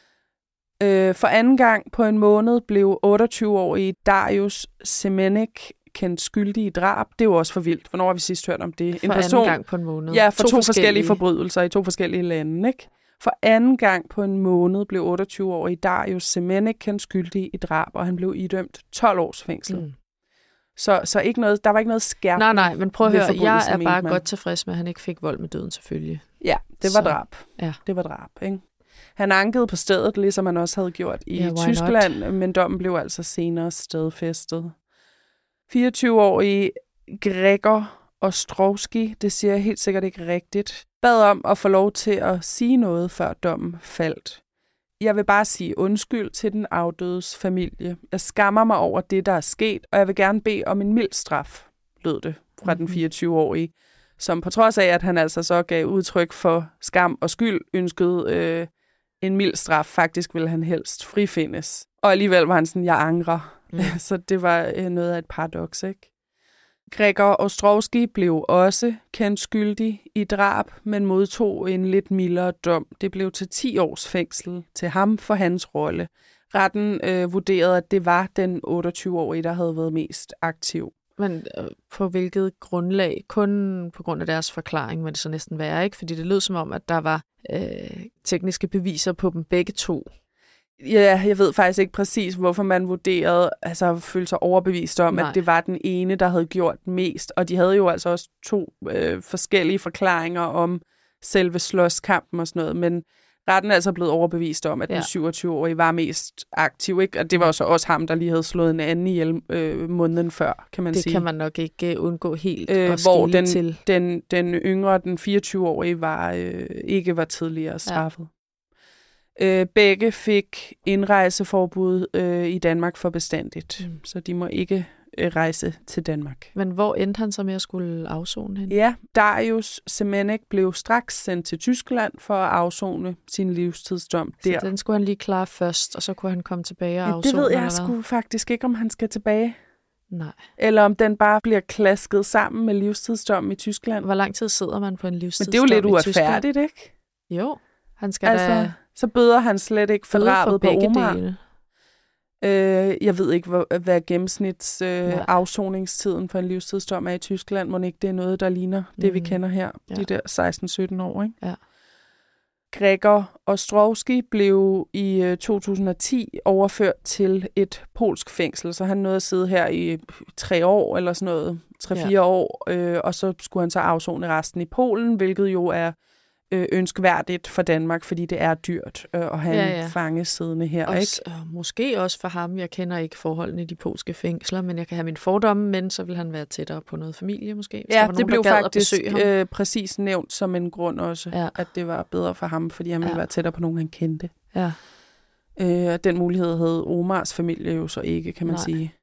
Øh, for anden gang på en måned blev otteogtyve-årige Darius Semenek kendt skyldig i drab. Det er jo også for vildt. Hvornår har vi sidst hørt om det? For en person, anden gang på en måned. Ja, for to, to forskellige... forskellige forbrydelser i to forskellige lande, ikke? For anden gang på en måned blev otteogtyve-årige Darius Semenek kendt skyldig i drab, og han blev idømt tolv års fængsel. Mm. Så, så ikke noget, der var ikke noget skærp. Nej, nej, men prøv at høre, jeg er bare godt tilfreds med, at han ikke fik vold med døden, selvfølgelig. Ja, det var så, drab. Ja. Det var drab, ikke? Han ankede på stedet, ligesom han også havde gjort i yeah, Tyskland, not? men dommen blev altså senere stadfæstet. fireogtyve-årige Gregor Ostrowski, det siger jeg helt sikkert ikke rigtigt, bad om at få lov til at sige noget, før dommen faldt. Jeg vil bare sige undskyld til den afdødes familie. Jeg skammer mig over det, der er sket, og jeg vil gerne bede om en mild straf, lød det fra mm-hmm. den fireogtyve-årige, som på trods af, at han altså så gav udtryk for skam og skyld, ønskede øh, en mild straf. Faktisk ville han helst frifindes. Og alligevel var han sådan, jeg angrer. Mm. Så det var øh, noget af et paradoks, ikke? Gregor Ostrowski blev også kendt skyldig i drab, men modtog en lidt mildere dom. Det blev til ti års fængsel til ham for hans rolle. Retten øh, vurderede, at det var den otteogtyve-årige, der havde været mest aktiv. Men øh, på hvilket grundlag? Kun på grund af deres forklaring må det så næsten være, ikke? Fordi det lød som om, at der var øh, tekniske beviser på dem begge to. Ja, jeg ved faktisk ikke præcis, hvorfor man vurderede, altså følte sig overbevist om, Nej. at det var den ene, der havde gjort mest. Og de havde jo altså også to øh, forskellige forklaringer om selve slåskampen og sådan noget, men retten er altså blevet overbevist om, at ja. den syvogtyve-årige var mest aktiv, ikke? Og det var så også ham, der lige havde slået en anden ihjel øh, måneden før, kan man det sige. Det kan man nok ikke undgå helt øh, at hvor den, til. Den, den yngre, den fireogtyve-årige, var, øh, ikke var tidligere straffet. Ja. Øh, begge fik indrejseforbud øh, i Danmark for bestandigt, mm. så de må ikke øh, rejse til Danmark. Men hvor endte han så med at skulle afzone hen? Ja, Darius Semenek blev straks sendt til Tyskland for at afzone sin livstidsdom der. Så den skulle han lige klare først, og så kunne han komme tilbage og afzone? Ja, det ved jeg sgu faktisk ikke, om han skal tilbage. Nej. Eller om den bare bliver klasket sammen med livstidsdommen i Tyskland. Hvor lang tid sidder man på en livstidsdom? Men det er jo lidt uretfærdigt, ikke? Jo, han skal altså, da... Så bøder han slet ikke for drabet på Omar. Dele. Øh, jeg ved ikke, hvad, hvad gennemsnits øh, afsoningstiden for en livstidsdom er i Tyskland. Må ikke det er noget, der ligner det, mm. vi kender her. Ja. De der seksten sytten år, ikke? Ja. Gregor Ostrowski blev i øh, to tusind og ti overført til et polsk fængsel, så han nåede at sidde her i tre år eller sådan noget, tre-fire ja. år, øh, og så skulle han så afzone resten i Polen, hvilket jo er ønskværdigt for Danmark, fordi det er dyrt øh, at have ja, ja. en fange siddende her. Også, ikke? Øh, måske også for ham. Jeg kender ikke forholdene i de polske fængsler, men jeg kan have min fordomme, men så vil han være tættere på noget familie måske. Hvis ja, der var det nogen, blev faktisk øh, præcis nævnt som en grund også, ja. at det var bedre for ham, fordi han ville ja. være tættere på nogen, han kendte. Ja. Øh, den mulighed havde Omars familie jo så ikke, kan man Nej. sige.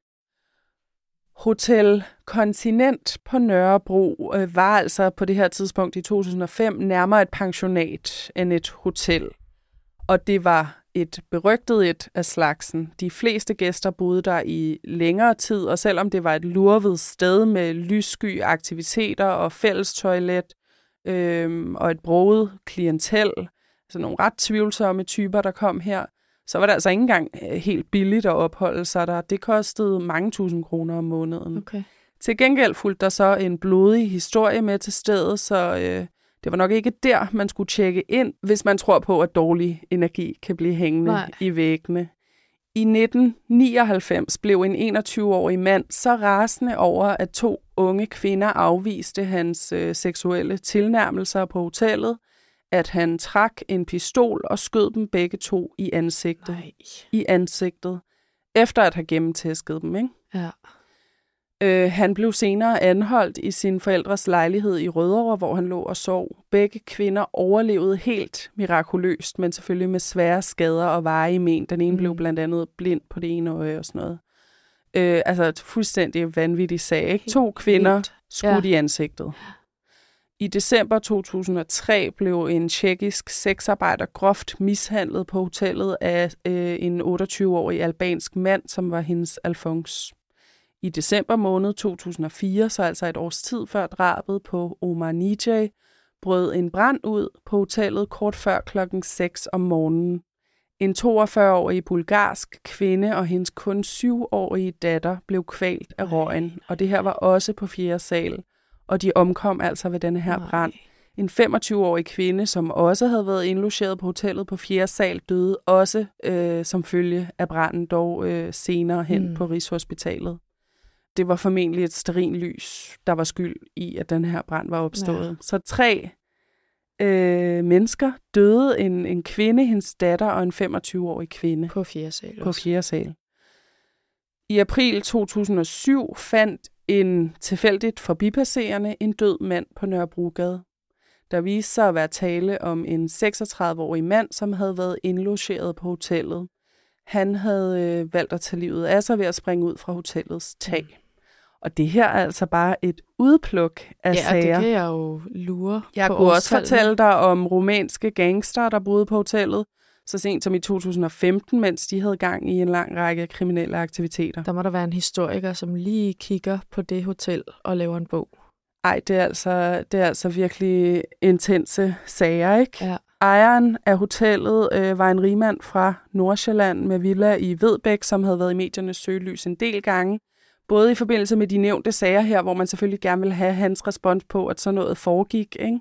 Hotel Continent på Nørrebro øh, var altså på det her tidspunkt i to tusind og fem nærmere et pensionat end et hotel. Og det var et berygtet et af slagsen. De fleste gæster boede der i længere tid, og selvom det var et lurvet sted med lyssky aktiviteter og fælles toilet øh, og et broget klientel, altså nogle ret tvivlsomme typer, der kom her, så var det altså ikke engang helt billigt at opholde sig der. Det kostede mange tusind kroner om måneden. Okay. Til gengæld fulgte der så en blodig historie med til stedet, så øh, det var nok ikke der, man skulle tjekke ind, hvis man tror på, at dårlig energi kan blive hængende Nej. i væggene. I nitten nioghalvfems blev en enogtyve-årig mand så rasende over, at to unge kvinder afviste hans øh, seksuelle tilnærmelser på hotellet, at han trak en pistol og skød dem begge to i ansigtet. Nej. I ansigtet. Efter at have gennemtæsket dem, ikke? Ja. Øh, han blev senere anholdt i sin forældres lejlighed i Rødovre, hvor han lå og sov. Begge kvinder overlevede helt mirakuløst, men selvfølgelig med svære skader og varige men. Den ene mm. blev blandt andet blind på det ene øje og sådan noget. Øh, altså et fuldstændig vanvittig sag, ikke? To kvinder skudt ja. i ansigtet. I december to tusind og tre blev en tjekkisk sexarbejder groft mishandlet på hotellet af øh, en otteogtyve-årig albansk mand, som var hendes Alfons. I december måned to tusind og fire, så altså et års tid før drabet på Omar Nijay, brød en brand ud på hotellet kort før klokken seks om morgenen. En toogfyrre-årig bulgarsk kvinde og hendes kun syv-årige datter blev kvalt af røgen, og det her var også på fjerde sal, og de omkom altså ved denne her brand. En femogtyve-årig kvinde, som også havde været indlogeret på hotellet på fjerde sal, døde også øh, som følge af branden, dog øh, senere hen mm. på Rigshospitalet. Det var formentlig et stearinlys, der var skyld i, at den her brand var opstået. Ja. Så tre øh, mennesker døde, en, en kvinde, hendes datter og en femogtyve-årig kvinde. På fjerde sal. På fjerde sal. I april to tusind og syv fandt en tilfældigt forbipasserende en død mand på Nørrebrogade. Der viste sig at være tale om en seksogtredive-årig mand, som havde været indlogeret på hotellet. Han havde øh, valgt at tage livet af sig ved at springe ud fra hotellets tag. Mm. Og det her er altså bare et udpluk af ja, sager. Ja, det kan jeg jo lure Jeg på kunne også fortælle dig om rumænske gangster, der boede på hotellet, så sent som i to tusind og femten, mens de havde gang i en lang række kriminelle aktiviteter. Der må der være en historiker, som lige kigger på det hotel og laver en bog. Ej, det er altså, det er altså virkelig intense sager, ikke? Ja. Ejeren af hotellet øh, var en rigmand fra Nordsjælland med villa i Vedbæk, som havde været i mediernes søgelys en del gange. Både i forbindelse med de nævnte sager her, hvor man selvfølgelig gerne vil have hans respons på, at sådan noget foregik, ikke?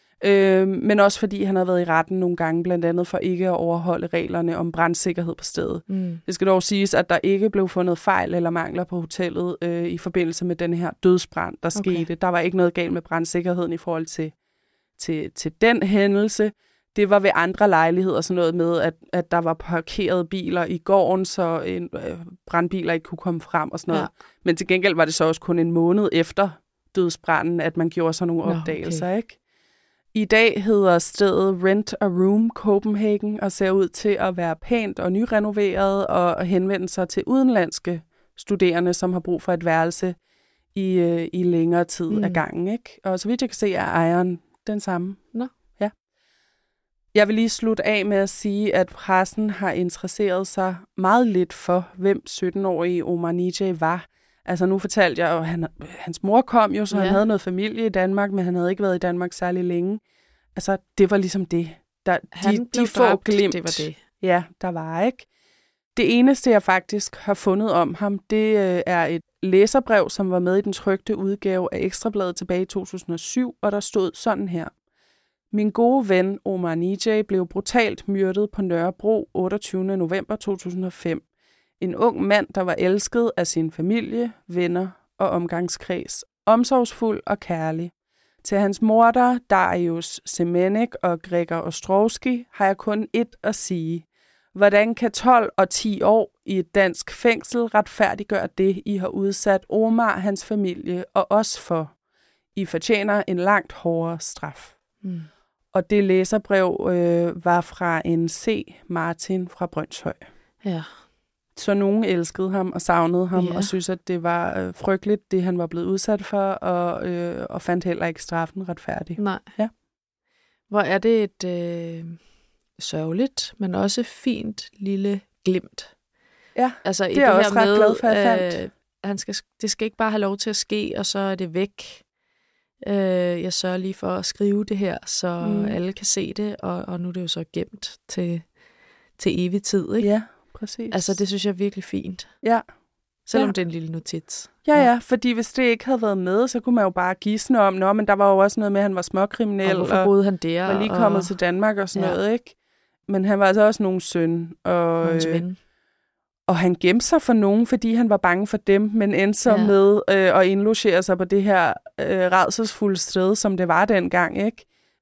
Øh, men også fordi han havde været i retten nogle gange, blandt andet for ikke at overholde reglerne om brandsikkerhed på stedet. Mm. Det skal dog siges, at der ikke blev fundet fejl eller mangler på hotellet øh, i forbindelse med den her dødsbrand, der okay. skete. Der var ikke noget galt med brandsikkerheden i forhold til, til, til den hændelse. Det var ved andre lejligheder sådan noget med, at, at der var parkerede biler i gården, så en, øh, brandbiler ikke kunne komme frem og sådan noget. Ja. Men til gengæld var det så også kun en måned efter dødsbranden, at man gjorde sådan nogle opdagelser, okay. ikke? I dag hedder stedet Rent a Room Copenhagen og ser ud til at være pænt og nyrenoveret og henvende sig til udenlandske studerende, som har brug for et værelse i, øh, i længere tid mm. af gangen, ikke? Og så vidt jeg kan se, er ejeren den samme. Nå. Ja. Jeg vil lige slutte af med at sige, at pressen har interesseret sig meget lidt for, hvem sytten-årige Omar Nijay var. Altså nu fortalte jeg, at han, hans mor kom jo, så ja. han havde noget familie i Danmark, men han havde ikke været i Danmark særlig længe. Altså det var ligesom det. Der, han de, blev de få dræbt, glimt, det var det. Ja, der var ikke. Det eneste, jeg faktisk har fundet om ham, det øh, er et læserbrev, som var med i den trykte udgave af Ekstrabladet tilbage i to tusind og syv, og der stod sådan her. Min gode ven Omar Nijay blev brutalt myrdet på Nørrebro otteogtyvende november to tusind og fem. En ung mand, der var elsket af sin familie, venner og omgangskreds. Omsorgsfuld og kærlig. Til hans morder, Darius Semenek og Gregor Ostrovski, har jeg kun ét at sige. Hvordan kan tolv og ti år i et dansk fængsel retfærdiggøre det, I har udsat Omar, hans familie og os for? I fortjener en langt hårdere straf. Mm. Og det læserbrev øh, var fra en C. Martin fra Brønshøj. Ja. Så nogen elskede ham og savnede ham, ja. og synes, at det var øh, frygteligt, det han var blevet udsat for, og, øh, og fandt heller ikke straffen retfærdig. Nej. Ja. Hvor er det et øh, sørgeligt, men også fint lille glimt. Ja, altså, det er jeg også ret med, glad for, jeg fandt. Øh, han skal, det skal ikke bare have lov til at ske, og så er det væk. Øh, jeg sørger lige for at skrive det her, så mm. alle kan se det, og, og nu er det jo så gemt til, til evig tid, ikke? Ja. Præcis. Altså, det synes jeg er virkelig fint. Ja. Selvom ja. det er en lille notits. Ja, ja, fordi hvis det ikke havde været med, så kunne man jo bare gisne om, nå, men der var jo også noget med, at han var småkriminel. Og hvorfor boede han der? Og var lige kommet og... til Danmark og sådan ja. noget, ikke? Men han var altså også nogen søn. Og, Nogens ven. Og han gemte sig for nogen, fordi han var bange for dem, men endte så ja. med øh, at indlogere sig på det her øh, rædselsfulde sted, som det var dengang, ikke?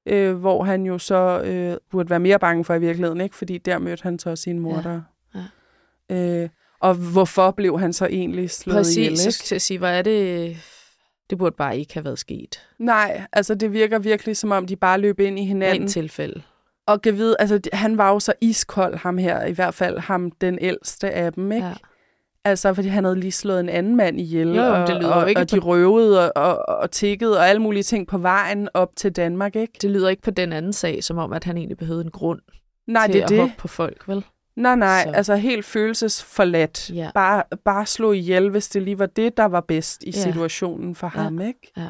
øh, hvor han jo så øh, burde være mere bange for i virkeligheden, ikke? Fordi der mødte han så sin morder. Ja. Ja. Øh, og hvorfor blev han så egentlig slået Præcis, ihjel? Præcis, til at sige, hvad er det... Det burde bare ikke have været sket. Nej, altså det virker virkelig, som om de bare løb ind i hinanden. Rent tilfælde. Og kan vide, altså han var jo så iskold, ham her, i hvert fald ham den ældste af dem, ikke? Ja. Altså, fordi han havde lige slået en anden mand ihjel, jo, og, det lyder og, ikke og de røvede og, og, og tikkede og alle mulige ting på vejen op til Danmark, ikke? Det lyder ikke på den anden sag, som om, at han egentlig behøvede en grund nej, til det er at det. hoppe på folk, vel? Nej, nej, så. Altså helt følelsesforladt. Ja. Bare, bare slå ihjel, hvis det lige var det, der var bedst i ja. situationen for ja. ham, ikke? Ja.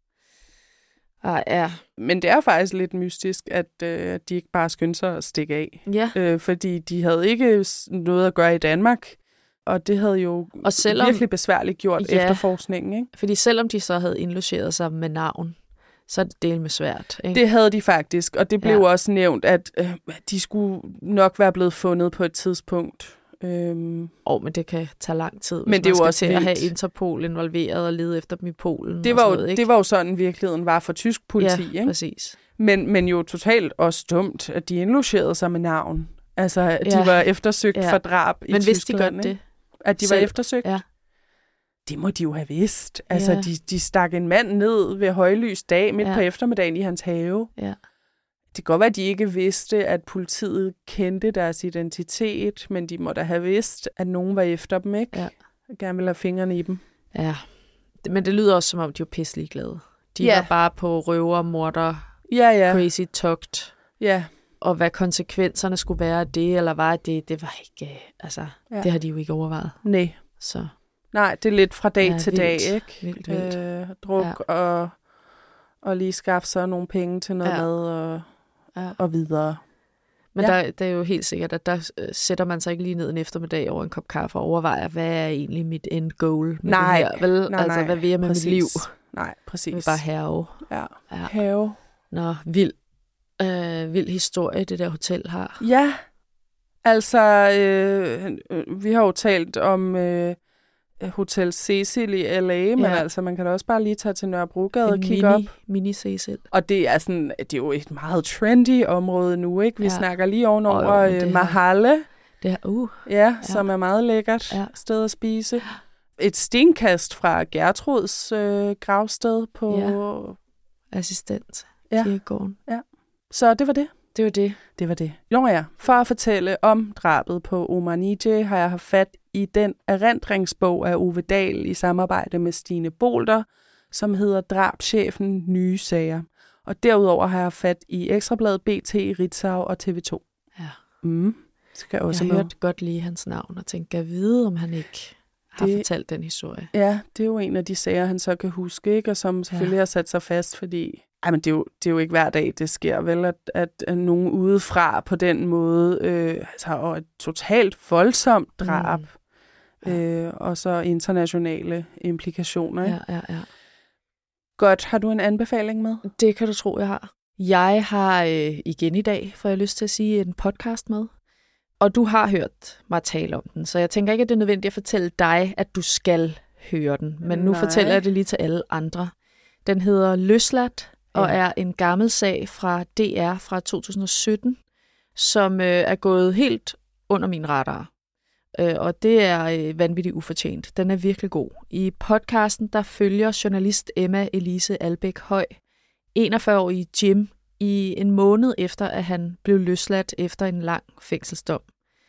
Ah, ja. Men det er faktisk lidt mystisk, at øh, de ikke bare skyndte sig at stikke af. Ja. Øh, fordi de havde ikke noget at gøre i Danmark, og det havde jo og selvom, virkelig besværligt gjort ja, efterforskningen, ikke? Fordi selvom de så havde indlogeret sig med navn, så er det del med svært, ikke? Det havde de faktisk, og det blev ja. også nævnt, at øh, de skulle nok være blevet fundet på et tidspunkt. Øhm. Oh, men det kan tage lang tid, hvis men det man skal også til vildt. at have Interpol involveret og lede efter dem i Polen. Det var, og jo, noget, ikke? det var jo sådan, virkeligheden var for tysk politi, ja, ikke? præcis. Men, men jo totalt også dumt, at de indlogerede sig med navn. Altså, at ja. de var eftersøgt ja. for drab i men Tyskland. Men vidste de godt det? At de Selv. var eftersøgt? Ja. Det må de jo have vidst. Altså, ja. de, de stak en mand ned ved højlys dag midt ja. på eftermiddagen i hans have. Ja. Det kan godt være, at de ikke vidste, at politiet kendte deres identitet, men de må da have vidst, at nogen var efter dem, ikke? Ja. Og gerne ville have fingrene i dem. Ja, men det lyder også, som om de var pisselig glade. De ja. var bare på røver, morder, ja, ja. crazy tugt. Ja. Og hvad konsekvenserne skulle være af det, eller var det, det var ikke, altså, ja. det har de jo ikke overvejet. Nej. Så. Nej, det er lidt fra dag ja, til vildt, dag, ikke? Vildt, vildt. Øh, druk ja. og, og lige skaffe sig nogle penge til noget ja. mad og, ja. og videre. Men ja. der, der er jo helt sikkert, at der øh, sætter man sig ikke lige ned en eftermiddag over en kop kaffe og overvejer, hvad er egentlig mit end goal med nej. det her? Vel? Nej, altså, nej. hvad vil jeg med præcis. mit liv? Nej, præcis. Jeg vil bare herve. Ja, ja. herve. Nå, vild. Øh, vild historie, det der hotel har. Ja, altså, øh, vi har jo talt om øh, Hotel Cecil i L A, ja. men altså, man kan da også bare lige tage til Nørrebrogade og kigge mini, op. Mini Cecil. Og det er sådan, det er jo et meget trendy område nu, ikke? Vi ja. snakker lige ovenover oh, jo, Mahalle. Det er, uh, ja, ja, som er meget lækkert ja. sted at spise. Et stenkast fra Gertruds øh, gravsted på... Ja. Assistent. Ja. Kirkegården. Ja. Så det var det. Det var det. Det var det. Jo ja, for at fortælle om drabet på Omar Nije, har jeg haft fat i den erindringsbog af Ove Dahl i samarbejde med Stine Bolter, som hedder Drabschefen Nye Sager. Og derudover har jeg haft fat i Ekstrabladet, B T, Ritzau og T V to. Ja. Mm. Skal jeg også jeg med. hørte godt lige hans navn og tænkte, jeg vide, om han ikke har det, fortalt den historie. Ja, det er jo en af de sager, han så kan huske, ikke? Og som selvfølgelig ja. har sat sig fast, fordi ej, men det, er jo, det er jo ikke hver dag, det sker vel, at, at, at nogen udefra på den måde, øh, altså, og et totalt voldsomt drab, mm. ja. øh, og så internationale implikationer. Ikke? Ja, ja, ja. Godt, har du en anbefaling med? Det kan du tro, jeg har. Jeg har øh, igen i dag, får jeg lyst til at sige, en podcast med. Og du har hørt mig tale om den, så jeg tænker ikke, at det er nødvendigt at fortælle dig, at du skal høre den. Men nu Nej. fortæller jeg det lige til alle andre. Den hedder Løsladt, og er en gammel sag fra D R fra to tusind og sytten, som øh, er gået helt under min radar. Øh, og det er øh, vanvittigt ufortjent. Den er virkelig god. I podcasten, der følger journalist Emma Elise Albæk Høj, enogfyrre-årige Jim, i en måned efter, at han blev løsladt efter en lang fængselsdom.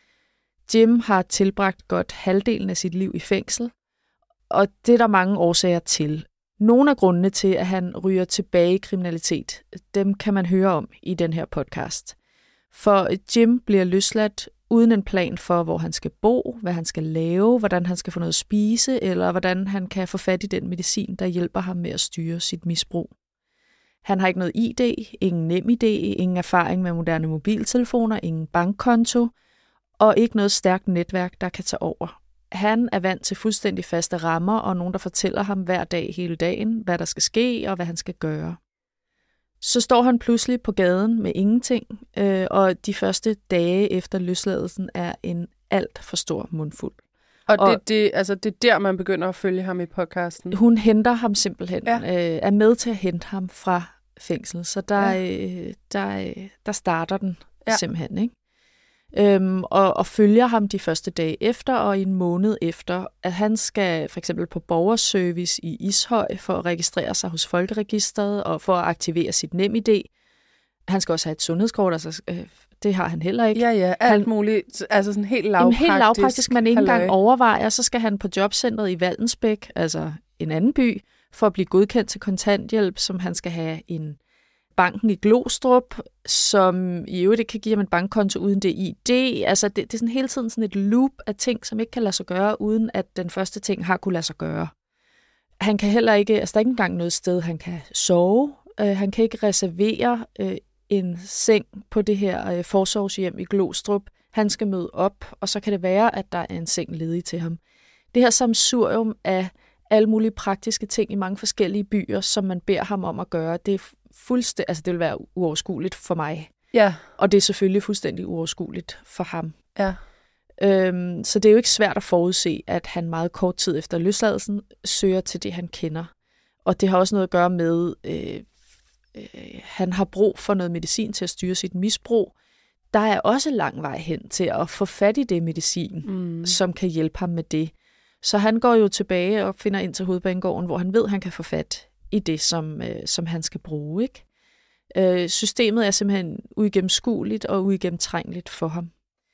Jim har tilbragt godt halvdelen af sit liv i fængsel, og det er der mange årsager til. Nogle af grundene til, at han ryger tilbage i kriminalitet, dem kan man høre om i den her podcast. For Jim bliver løsladt uden en plan for, hvor han skal bo, hvad han skal lave, hvordan han skal få noget at spise, eller hvordan han kan få fat i den medicin, der hjælper ham med at styre sit misbrug. Han har ikke noget I D, ingen nem I D, ingen erfaring med moderne mobiltelefoner, ingen bankkonto, og ikke noget stærkt netværk, der kan tage over. Han er vant til fuldstændig faste rammer, og nogen, der fortæller ham hver dag hele dagen, hvad der skal ske og hvad han skal gøre. Så står han pludselig på gaden med ingenting, øh, og de første dage efter løsladelsen er en alt for stor mundfuld. Og, og det, det, altså, det er der, man begynder at følge ham i podcasten? Hun henter ham simpelthen, ja. øh, er med til at hente ham fra fængsel. Så der, ja. øh, der, øh, der starter den ja. simpelthen, ikke? Øhm, og, og følger ham de første dage efter, og en måned efter, at han skal for eksempel på borgerservice i Ishøj for at registrere sig hos Folkeregisteret og for at aktivere sit NemID. Han skal også have et sundhedskort, altså øh, det har han heller ikke. Ja, ja, alt han, muligt. Altså sådan helt lavpraktisk. Helt lavpraktisk, man ikke engang overvejer. Så skal han på jobcentret i Valdensbæk, altså en anden by, for at blive godkendt til kontanthjælp, som han skal have en banken i Glostrup, som i øvrigt ikke kan give ham en bankkonto uden det I D. Altså det, det er sådan hele tiden sådan et loop af ting, som ikke kan lade sig gøre, uden at den første ting har kunne lade sig gøre. Han kan heller ikke, altså der er ikke engang noget sted, han kan sove. Uh, han kan ikke reservere uh, en seng på det her uh, forsorgshjem i Glostrup. Han skal møde op, og så kan det være, at der er en seng ledig til ham. Det her sammensurium af alle mulige praktiske ting i mange forskellige byer, som man beder ham om at gøre, det er fuldstændig, altså det vil være uoverskueligt for mig. Ja. Og det er selvfølgelig fuldstændig uoverskueligt for ham. Ja. Øhm, så det er jo ikke svært at forudse, at han meget kort tid efter løsladelsen søger til det, han kender. Og det har også noget at gøre med, øh, øh, han har brug for noget medicin til at styre sit misbrug. Der er også lang vej hen til at få fat i det medicin, mm. som kan hjælpe ham med det. Så han går jo tilbage og finder ind til Hovedbanegården, hvor han ved, at han kan få fat i det, som, øh, som han skal bruge. Ikke? Øh, systemet er simpelthen uigennemskueligt og uigennemtrængeligt for ham.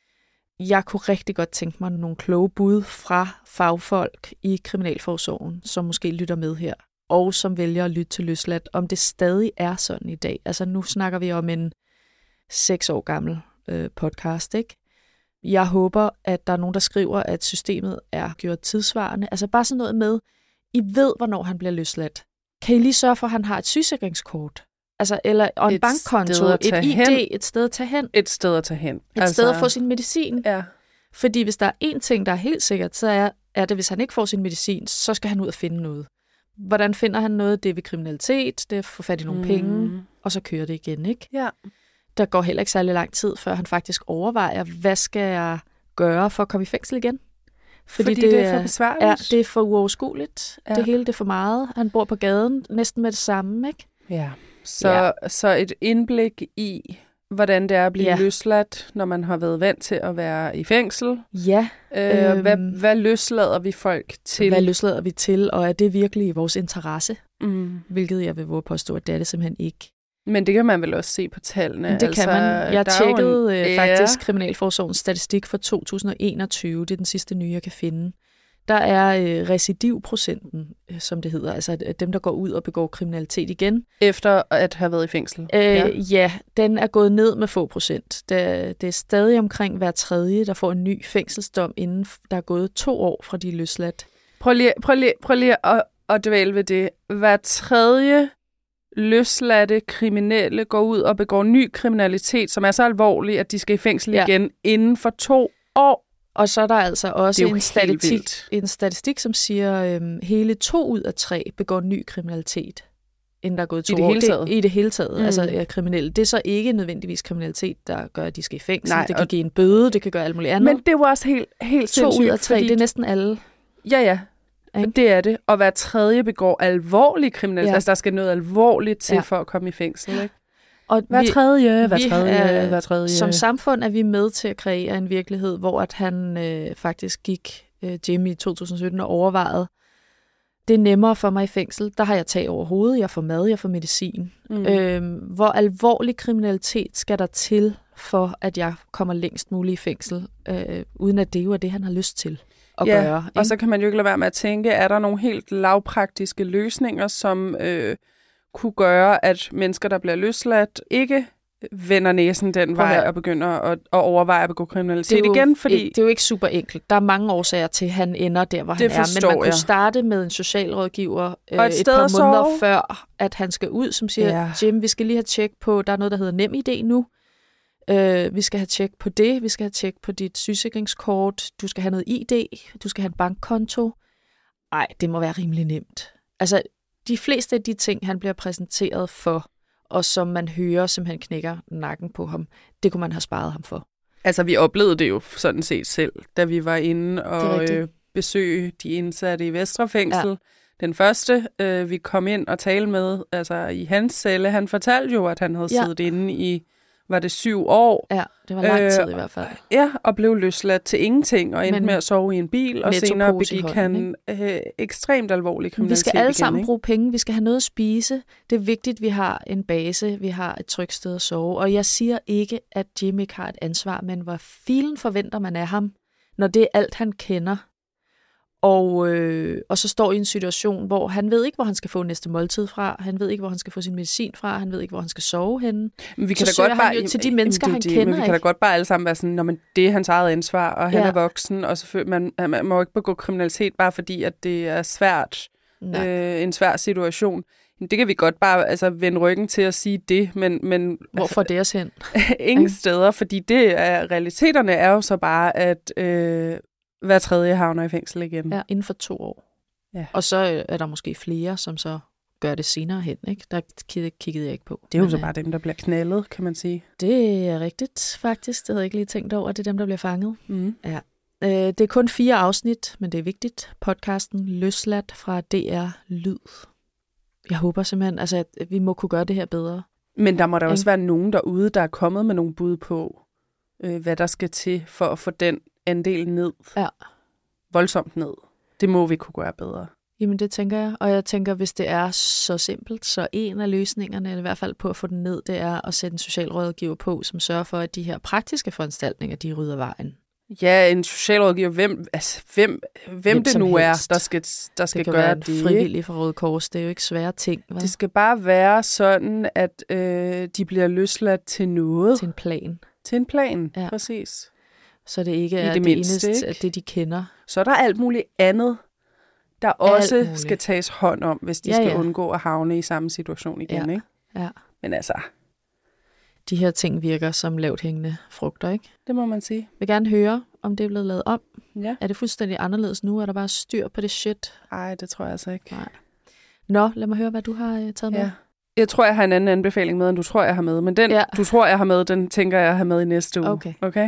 Jeg kunne rigtig godt tænke mig nogle kloge bud fra fagfolk i Kriminalforsorgen, som måske lytter med her, og som vælger at lytte til løsladt, om det stadig er sådan i dag. Altså nu snakker vi om en seks år gammel øh, podcast, ikke? Jeg håber, at der er nogen, der skriver, at systemet er gjort tidsvarende. Altså bare sådan noget med, I ved, hvornår han bliver løsladt. Kan I lige sørge for, at han har et sygesikringskort? Altså, eller, og en et bankkonto, et I D, hen. et sted at tage hen. Et sted at tage hen. Et altså... sted at få sin medicin. Ja. Fordi hvis der er én ting, der er helt sikkert, så er, er det, hvis han ikke får sin medicin, så skal han ud og finde noget. Hvordan finder han noget? Det er ved kriminalitet, det er at få fat i nogle mm. penge, og så kører det igen, ikke? Ja. Der går heller ikke særlig lang tid, før han faktisk overvejer, hvad skal jeg gøre for at komme i fængsel igen? Fordi, Fordi det, det er for besværligt. Ja, det er for uoverskueligt. Ja. Det hele det er for meget. Han bor på gaden næsten med det samme, ikke? Ja. Så, ja. så et indblik i, hvordan det er at blive ja. løsladt, når man har været vant til at være i fængsel. Ja. Øh, øhm, hvad, hvad løslader vi folk til? Hvad løslader vi til, og er det virkelig i vores interesse? Mm. Hvilket jeg vil våge påstå, at det er det simpelthen ikke. Men det kan man vel også se på tallene. Det altså, kan man. Jeg tjekkede en, faktisk ja. Kriminalforsorgens statistik for to tusind og enogtyve. Det er den sidste nye, jeg kan finde. Der er øh, recidivprocenten, øh, som det hedder, altså at dem, der går ud og begår kriminalitet igen. Efter at have været i fængsel? Øh, ja. ja, den er gået ned med få procent. Det, det er stadig omkring hver tredje, der får en ny fængselsdom, inden der er gået to år fra de er løsladt. Prøv lige, prøv lige, prøv lige at, at dvæle ved det. Hver tredje løsladte kriminelle går ud og begår ny kriminalitet, som er så alvorlig, at de skal i fængsel ja. igen inden for to år. Og så er der altså også en statistik, en statistik, som siger, at øhm, hele to ud af tre begår ny kriminalitet, inden der er gået to I det år. Hele taget. Det, I det hele taget. Mm. Altså ja, kriminelle. Det er så ikke nødvendigvis kriminalitet, der gør, at de skal i fængsel. Nej, det kan give en bøde, det kan gøre alt muligt andet. Men det er jo også helt, helt to sindssygt. To ud af tre, fordi... det er næsten alle. Ja, ja. Ikke? Det er det. Og hver tredje begår alvorlig kriminalitet. Ja. Altså, der skal noget alvorligt til ja. for at komme i fængsel, ikke? Og hver vi, tredje, hver vi tredje, er, hver tredje. Som samfund er vi med til at kreere en virkelighed, hvor at han øh, faktisk gik øh, Jimmy i to tusind og sytten og overvejede, det er nemmere for mig i fængsel. Der har jeg tag over hovedet, jeg får mad, jeg får medicin. Mm. Øhm, hvor alvorlig kriminalitet skal der til, for at jeg kommer længst muligt i fængsel, øh, uden at det jo er det, han har lyst til at ja, gøre. Ikke? Og så kan man jo ikke lade være med at tænke, er der nogle helt lavpraktiske løsninger, som øh, kunne gøre, at mennesker, der bliver løsladt, ikke vender næsen den vej og begynder at, at overveje at begå kriminalitet jo, igen? Fordi det er jo ikke super enkelt. Der er mange årsager til, at han ender der, hvor han er. Men man kunne starte med en socialrådgiver øh, et, et par måneder sove. før, at han skal ud, som siger, ja. Jim, vi skal lige have tjek på, der er noget, der hedder NemID nu. Uh, vi skal have tjek på det, vi skal have tjek på dit sygesikringskort, du skal have noget I D, du skal have en bankkonto. Ej, det må være rimelig nemt. Altså, de fleste af de ting, han bliver præsenteret for, og som man hører, som han knækker nakken på ham, det kunne man have sparet ham for. Altså, vi oplevede det jo sådan set selv, da vi var inde og øh, besøge de indsatte i Vestre Fængsel. Ja. Den første, øh, vi kom ind og talte med, altså i hans celle, han fortalte jo, at han havde ja. siddet inde i, var det syv år? Ja, det var lang tid øh, i hvert fald. Ja, og blev løsladt til ingenting, og endte Men, med at sove i en bil, og senere begik han øh, ekstremt alvorlig kriminalitet. Vi skal alle igen, sammen ikke? bruge penge, vi skal have noget at spise. Det er vigtigt, at vi har en base, vi har et trygt sted at sove. Og jeg siger ikke, at Jim ikke har et ansvar, men hvor filen forventer man af ham, når det er alt, han kender. Og, øh, og så står i en situation, hvor han ved ikke, hvor han skal få næste måltid fra. Han ved ikke, hvor han skal få sin medicin fra. Han ved ikke, hvor han skal sove henne. Men vi kan så da godt bare, han jo til de mennesker, han det, kender. Men vi kan da godt bare alle sammen være sådan, når man, det er hans eget ansvar, og han ja. er voksen, og selvfølgelig, man, man må ikke begå kriminalitet, bare fordi, at det er svært, øh, en svær situation. Det kan vi godt bare altså, vende ryggen til at sige det, men... men hvorfor det os hen? Ingen steder, fordi det er, realiteterne er jo så bare, at... Øh, hver tredje havner i fængsel igen. Ja, inden for to år. Ja. Og så er der måske flere, som så gør det senere hen, ikke? Der kiggede jeg ikke på. Det er jo Men, så bare dem, der bliver knaldet, kan man sige. Det er rigtigt, faktisk. Det havde jeg ikke lige tænkt over, at det er dem, der bliver fanget. Mm. Ja. Øh, det er kun fire afsnit, men det er vigtigt. Podcasten Løsladt fra D R Lyd. Jeg håber simpelthen, altså, at vi må kunne gøre det her bedre. Men der må der også være nogen derude, der er kommet med nogle bud på, øh, hvad der skal til for at få den andel ned. Ja. Voldsomt ned. Det må vi kunne gøre bedre. Jamen det tænker jeg. Og jeg tænker, hvis det er så simpelt, så en af løsningerne, eller i hvert fald på at få den ned, det er at sætte en socialrådgiver på, som sørger for, at de her praktiske foranstaltninger, de rydder vejen. Ja, en socialrådgiver, hvem, altså, hvem, hvem, hvem det nu helst. er, der skal, der skal det gøre det. Det. Frivillig fra Røde Kors, det er jo ikke svære ting. Hva? Det skal bare være sådan, at øh, de bliver løsladt til noget. Til en plan. Til en plan, ja. Præcis. Så det ikke er det, det mindste, eneste, at det de kender. Så er der alt muligt andet, der alt også muligt. skal tages hånd om, hvis de ja, skal ja. undgå at havne i samme situation igen. Ja. Ikke? Ja. Men altså... De her ting virker som lavt hængende frugter, ikke? Det må man sige. Jeg vil gerne høre, om det er blevet lavet om. Ja. Er det fuldstændig anderledes nu? Er der bare styr på det shit? Nej, det tror jeg altså ikke. Nej. Nå, lad mig høre, hvad du har uh, taget med. Ja. Jeg tror, jeg har en anden anbefaling med, end du tror, jeg har med. Men den, ja. du tror, jeg har med, den tænker jeg har med i næste uge. Okay. okay?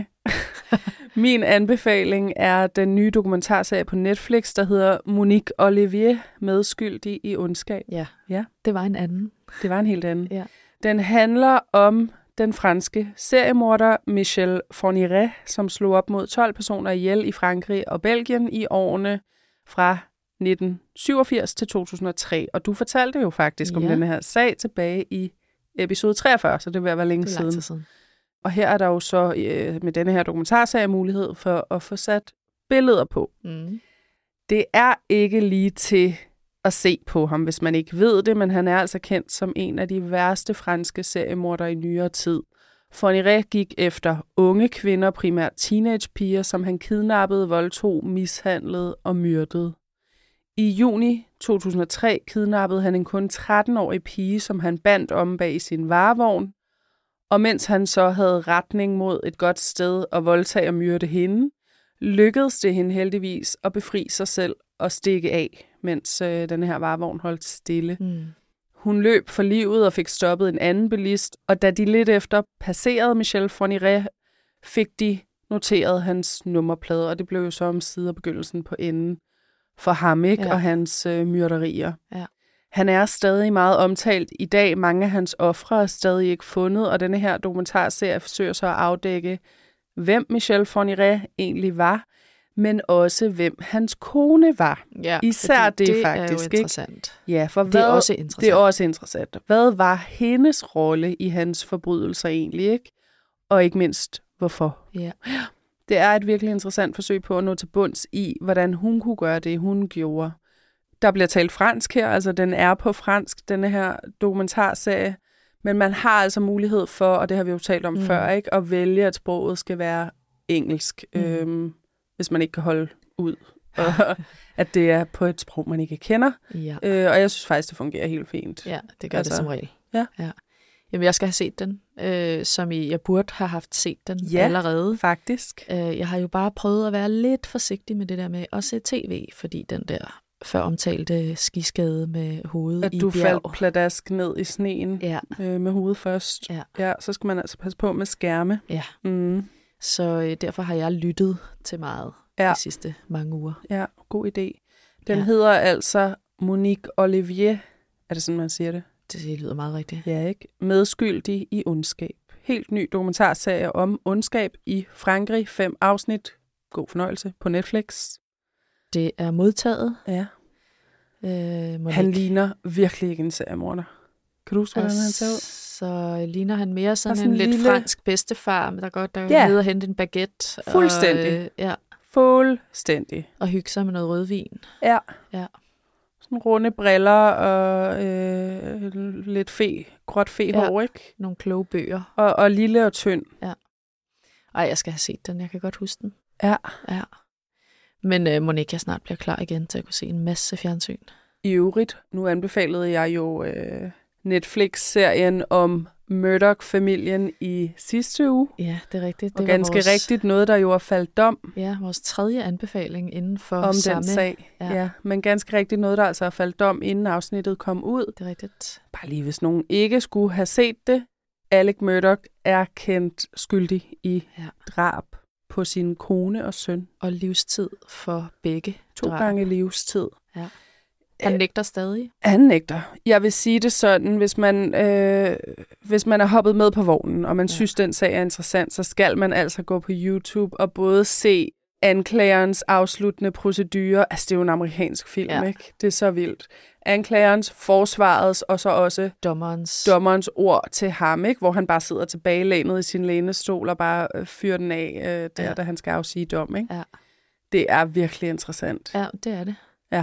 Min anbefaling er den nye dokumentarserie på Netflix, der hedder Monique Olivier, medskyldig i ondskab. Ja, ja. Det var en anden. Det var en helt anden. Ja. Den handler om den franske seriemorder Michel Fourniret, som slog op mod tolv personer ihjel i Frankrig og Belgien i årene fra nitten syvogfirs til to tusind og tre. Og du fortalte jo faktisk ja. om den her sag tilbage i episode treogfyrre, så det vil være længe siden. siden. Og her er der jo så øh, med denne her dokumentarserie mulighed for at få sat billeder på. Mm. Det er ikke lige til at se på ham, hvis man ikke ved det, men han er altså kendt som en af de værste franske seriemordere i nyere tid. Fourniret gik efter unge kvinder, primært teenagepiger, som han kidnappede, voldtog, mishandlede og myrdede. I juni to tusind og tre kidnappede han en kun tretten-årig pige, som han bandt om bag i sin varevogn. Og mens han så havde retning mod et godt sted og voldtage og myrde hende, lykkedes det hende heldigvis at befri sig selv og stikke af, mens øh, den her varevogn holdt stille. Mm. Hun løb for livet og fik stoppet en anden bilist, og da de lidt efter passerede Michel Fourniret, fik de noteret hans nummerplade, og det blev jo så omsider begyndelsen på enden for ham, ikke? Ja. Og hans øh, myrderier. Ja. Han er stadig meget omtalt i dag. Mange af hans ofre er stadig ikke fundet, og denne her dokumentarserie forsøger så at afdække, hvem Michel Fourniret egentlig var, men også hvem hans kone var. Ja, især det, det faktisk. Er jo interessant. Ikke? Ja, for det hvad, er også interessant. Det er også interessant. Hvad var hendes rolle i hans forbrydelser egentlig, ikke? Og ikke mindst, hvorfor? Ja. Det er et virkelig interessant forsøg på at nå til bunds i, hvordan hun kunne gøre det, hun gjorde. Der bliver talt fransk her, altså den er på fransk, denne her dokumentarserie. Men man har altså mulighed for, og det har vi jo talt om mm. før, ikke, at vælge, at sproget skal være engelsk, mm. øhm, hvis man ikke kan holde ud. Og at det er på et sprog, man ikke kender. Ja. Øh, og jeg synes faktisk, det fungerer helt fint. Ja, det gør altså, det som regel. Ja. ja. Jamen, jeg skal have set den, øh, som I, jeg burde have haft set den ja, allerede. faktisk. Øh, jeg har jo bare prøvet at være lidt forsigtig med det der med at se tv, fordi den der før omtalte skiskade med hovedet at i du bjerg. faldt pladask ned i sneen ja. øh, med hovedet først. Ja. ja, så skal man altså passe på med skærme. Ja. Mm. Så øh, derfor har jeg lyttet til meget ja. de sidste mange uger. Ja, god idé. Den ja. hedder altså Monique Olivier, er det sådan, man siger det? Det lyder meget rigtigt. Ja, ikke? Medskyldig i ondskab. Helt ny dokumentarserie om ondskab i Frankrig. Fem afsnit. God fornøjelse på Netflix. Det er modtaget. Ja. Øh, han ligner virkelig ikke en seriemorder. Kan du huske, hvordan han ser ud? Så ligner han mere sådan, sådan en lidt lille... fransk bedstefar, der godt der ja. er nede og hente en baguette. Fuldstændig. Og, øh, ja. Fuldstændig. Og hygge sig med noget rødvin. Ja. Ja. Sådan runde briller og øh, lidt fe, gråt fe-hår, ja. Ikke? Nogle kloge bøger. Og, og lille og tynd. Ja. Ej, jeg skal have set den. Jeg kan godt huske den. Ja. Ja. Men øh, Monique, jeg snart bliver klar igen til at kunne se en masse fjernsyn. I øvrigt, nu anbefalede jeg jo øh, Netflix-serien om Murdoch-familien i sidste uge. Ja, det er rigtigt. Det og ganske vores... rigtigt noget, der jo er faldt dom. Ja, vores tredje anbefaling inden for om samme... den sag. Ja. ja, men ganske rigtigt noget, der altså er faldt dom, inden afsnittet kom ud. Det er rigtigt. Bare lige, hvis nogen ikke skulle have set det. Alec Murdoch er kendt skyldig i ja. drab på sin kone og søn. Og livstid for begge To drab. gange livstid. Ja. Han nægter stadig? Han nægter. Jeg vil sige det sådan, hvis man, øh, hvis man er hoppet med på vognen, og man ja. synes, den sag er interessant, så skal man altså gå på YouTube og både se anklagerens afsluttende procedure. Altså, det er jo en amerikansk film, ja. ikke? Det er så vildt. Anklagerens, forsvarets, og så også dommerens, dommerens ord til ham, ikke? Hvor han bare sidder tilbagelænet i sin lænestol og bare øh, fyrer den af, øh, der, ja. da han skal afsige dom, ikke? Ja. Det er virkelig interessant. Ja, det er det. Ja.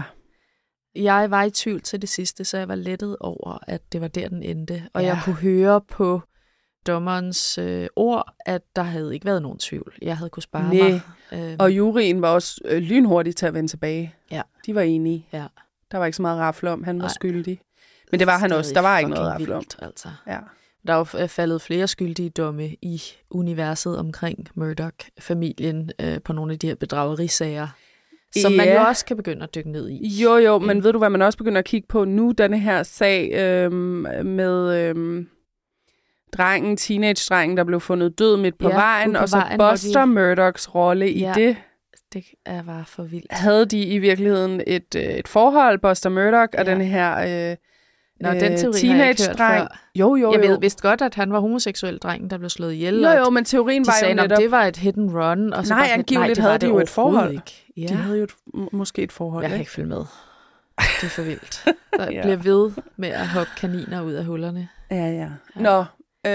Jeg var i tvivl til det sidste, så jeg var lettet over, at det var der, den endte. Og ja. jeg kunne høre på dommerens øh, ord, at der havde ikke været nogen tvivl. Jeg havde kunne spare Næh. mig. Øh, og juryen var også øh, lynhurtig til at vende tilbage. Ja. De var enige. Ja. Der var ikke så meget rafle om, han var Nej. skyldig. Men det var han også. Der var ikke noget rafle om. Altså. Ja. Der er jo faldet flere skyldige domme i universet omkring Murdoch-familien øh, på nogle af de her bedragerisager, som ja. man jo også kan begynde at dykke ned i. Jo, jo, men mm. ved du, hvad man også begynder at kigge på nu? Denne her sag øhm, med øhm, drengen, teenage-drengen, der blev fundet død midt på ja, vejen, på og så vejen, Buster de... Murdochs rolle ja, i det. Det er bare for vildt. Havde de i virkeligheden et, øh, et forhold, Buster Murdoch, og ja. den her... Øh, Nå, den teori teenage-dreng. Jo, jo, jeg jo. ved vidste godt, at han var homoseksuel dreng, der blev slået ihjel. Jo, jo, men teorien de var sagde, jo netop... det var et hit and run. Og så nej, angiveligt havde de jo et forhold. Ja. De havde jo et, måske et forhold. Jeg kan ikke følge med. Det er for vildt. Der ja. bliver ved med at hoppe kaniner ud af hullerne. Ja, ja. ja. Nå,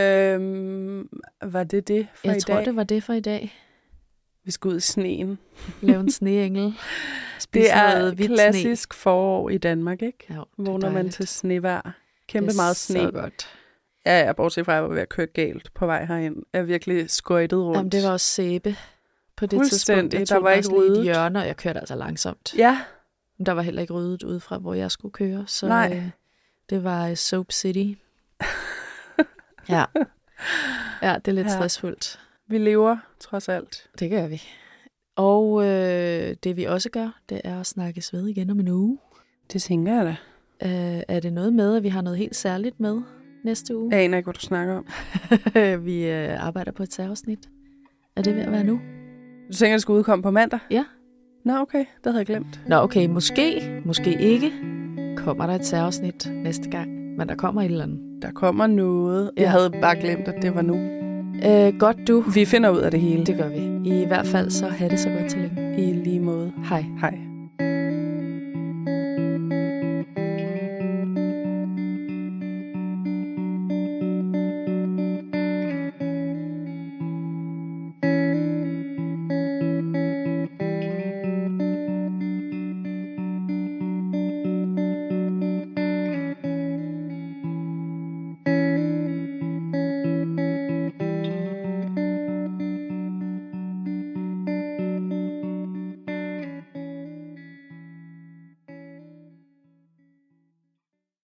øhm, var det det for jeg i dag? Jeg tror, det var det for i dag. Vi skal ud i sneen. Lave en sneengel. Det er klassisk sne. forår i Danmark, ikke? Jo, vågner man til snevejr. Kæmpe meget sne. Så godt. Ja, jeg bortset fra, at jeg var ved at køre galt på vej herind. Jeg er virkelig skøjtet rundt. Jamen, det var også sæbe på det tidspunkt. Jeg der var ikke ryddet. i hjørner, og jeg kørte altså langsomt. Ja. Men der var heller ikke ryddet ud fra, hvor jeg skulle køre. Så Nej. Øh, det var Soap City. ja. Ja, det er lidt ja. stressfuldt. Vi lever, trods alt. Det gør vi. Og øh, det vi også gør, det er at snakkes ved igen om en uge. Det tænker jeg da. Øh, er det noget med, at vi har noget helt særligt med næste uge? Jeg aner ikke, hvad du snakker om. vi øh, arbejder på et særafsnit. Er det ved at være nu? Du tænker, at det skal udkomme på mandag? Ja. Nå, okay. Det havde jeg glemt. Nå, okay. Måske, måske ikke, kommer der et særafsnit næste gang. Men der kommer et eller andet. Der kommer noget. Ja. Jeg havde bare glemt, at det var nu. Øh, godt du. Vi finder ud af det hele. Det gør vi. I hvert fald så have det så godt til længe. I lige måde. Hej. Hej.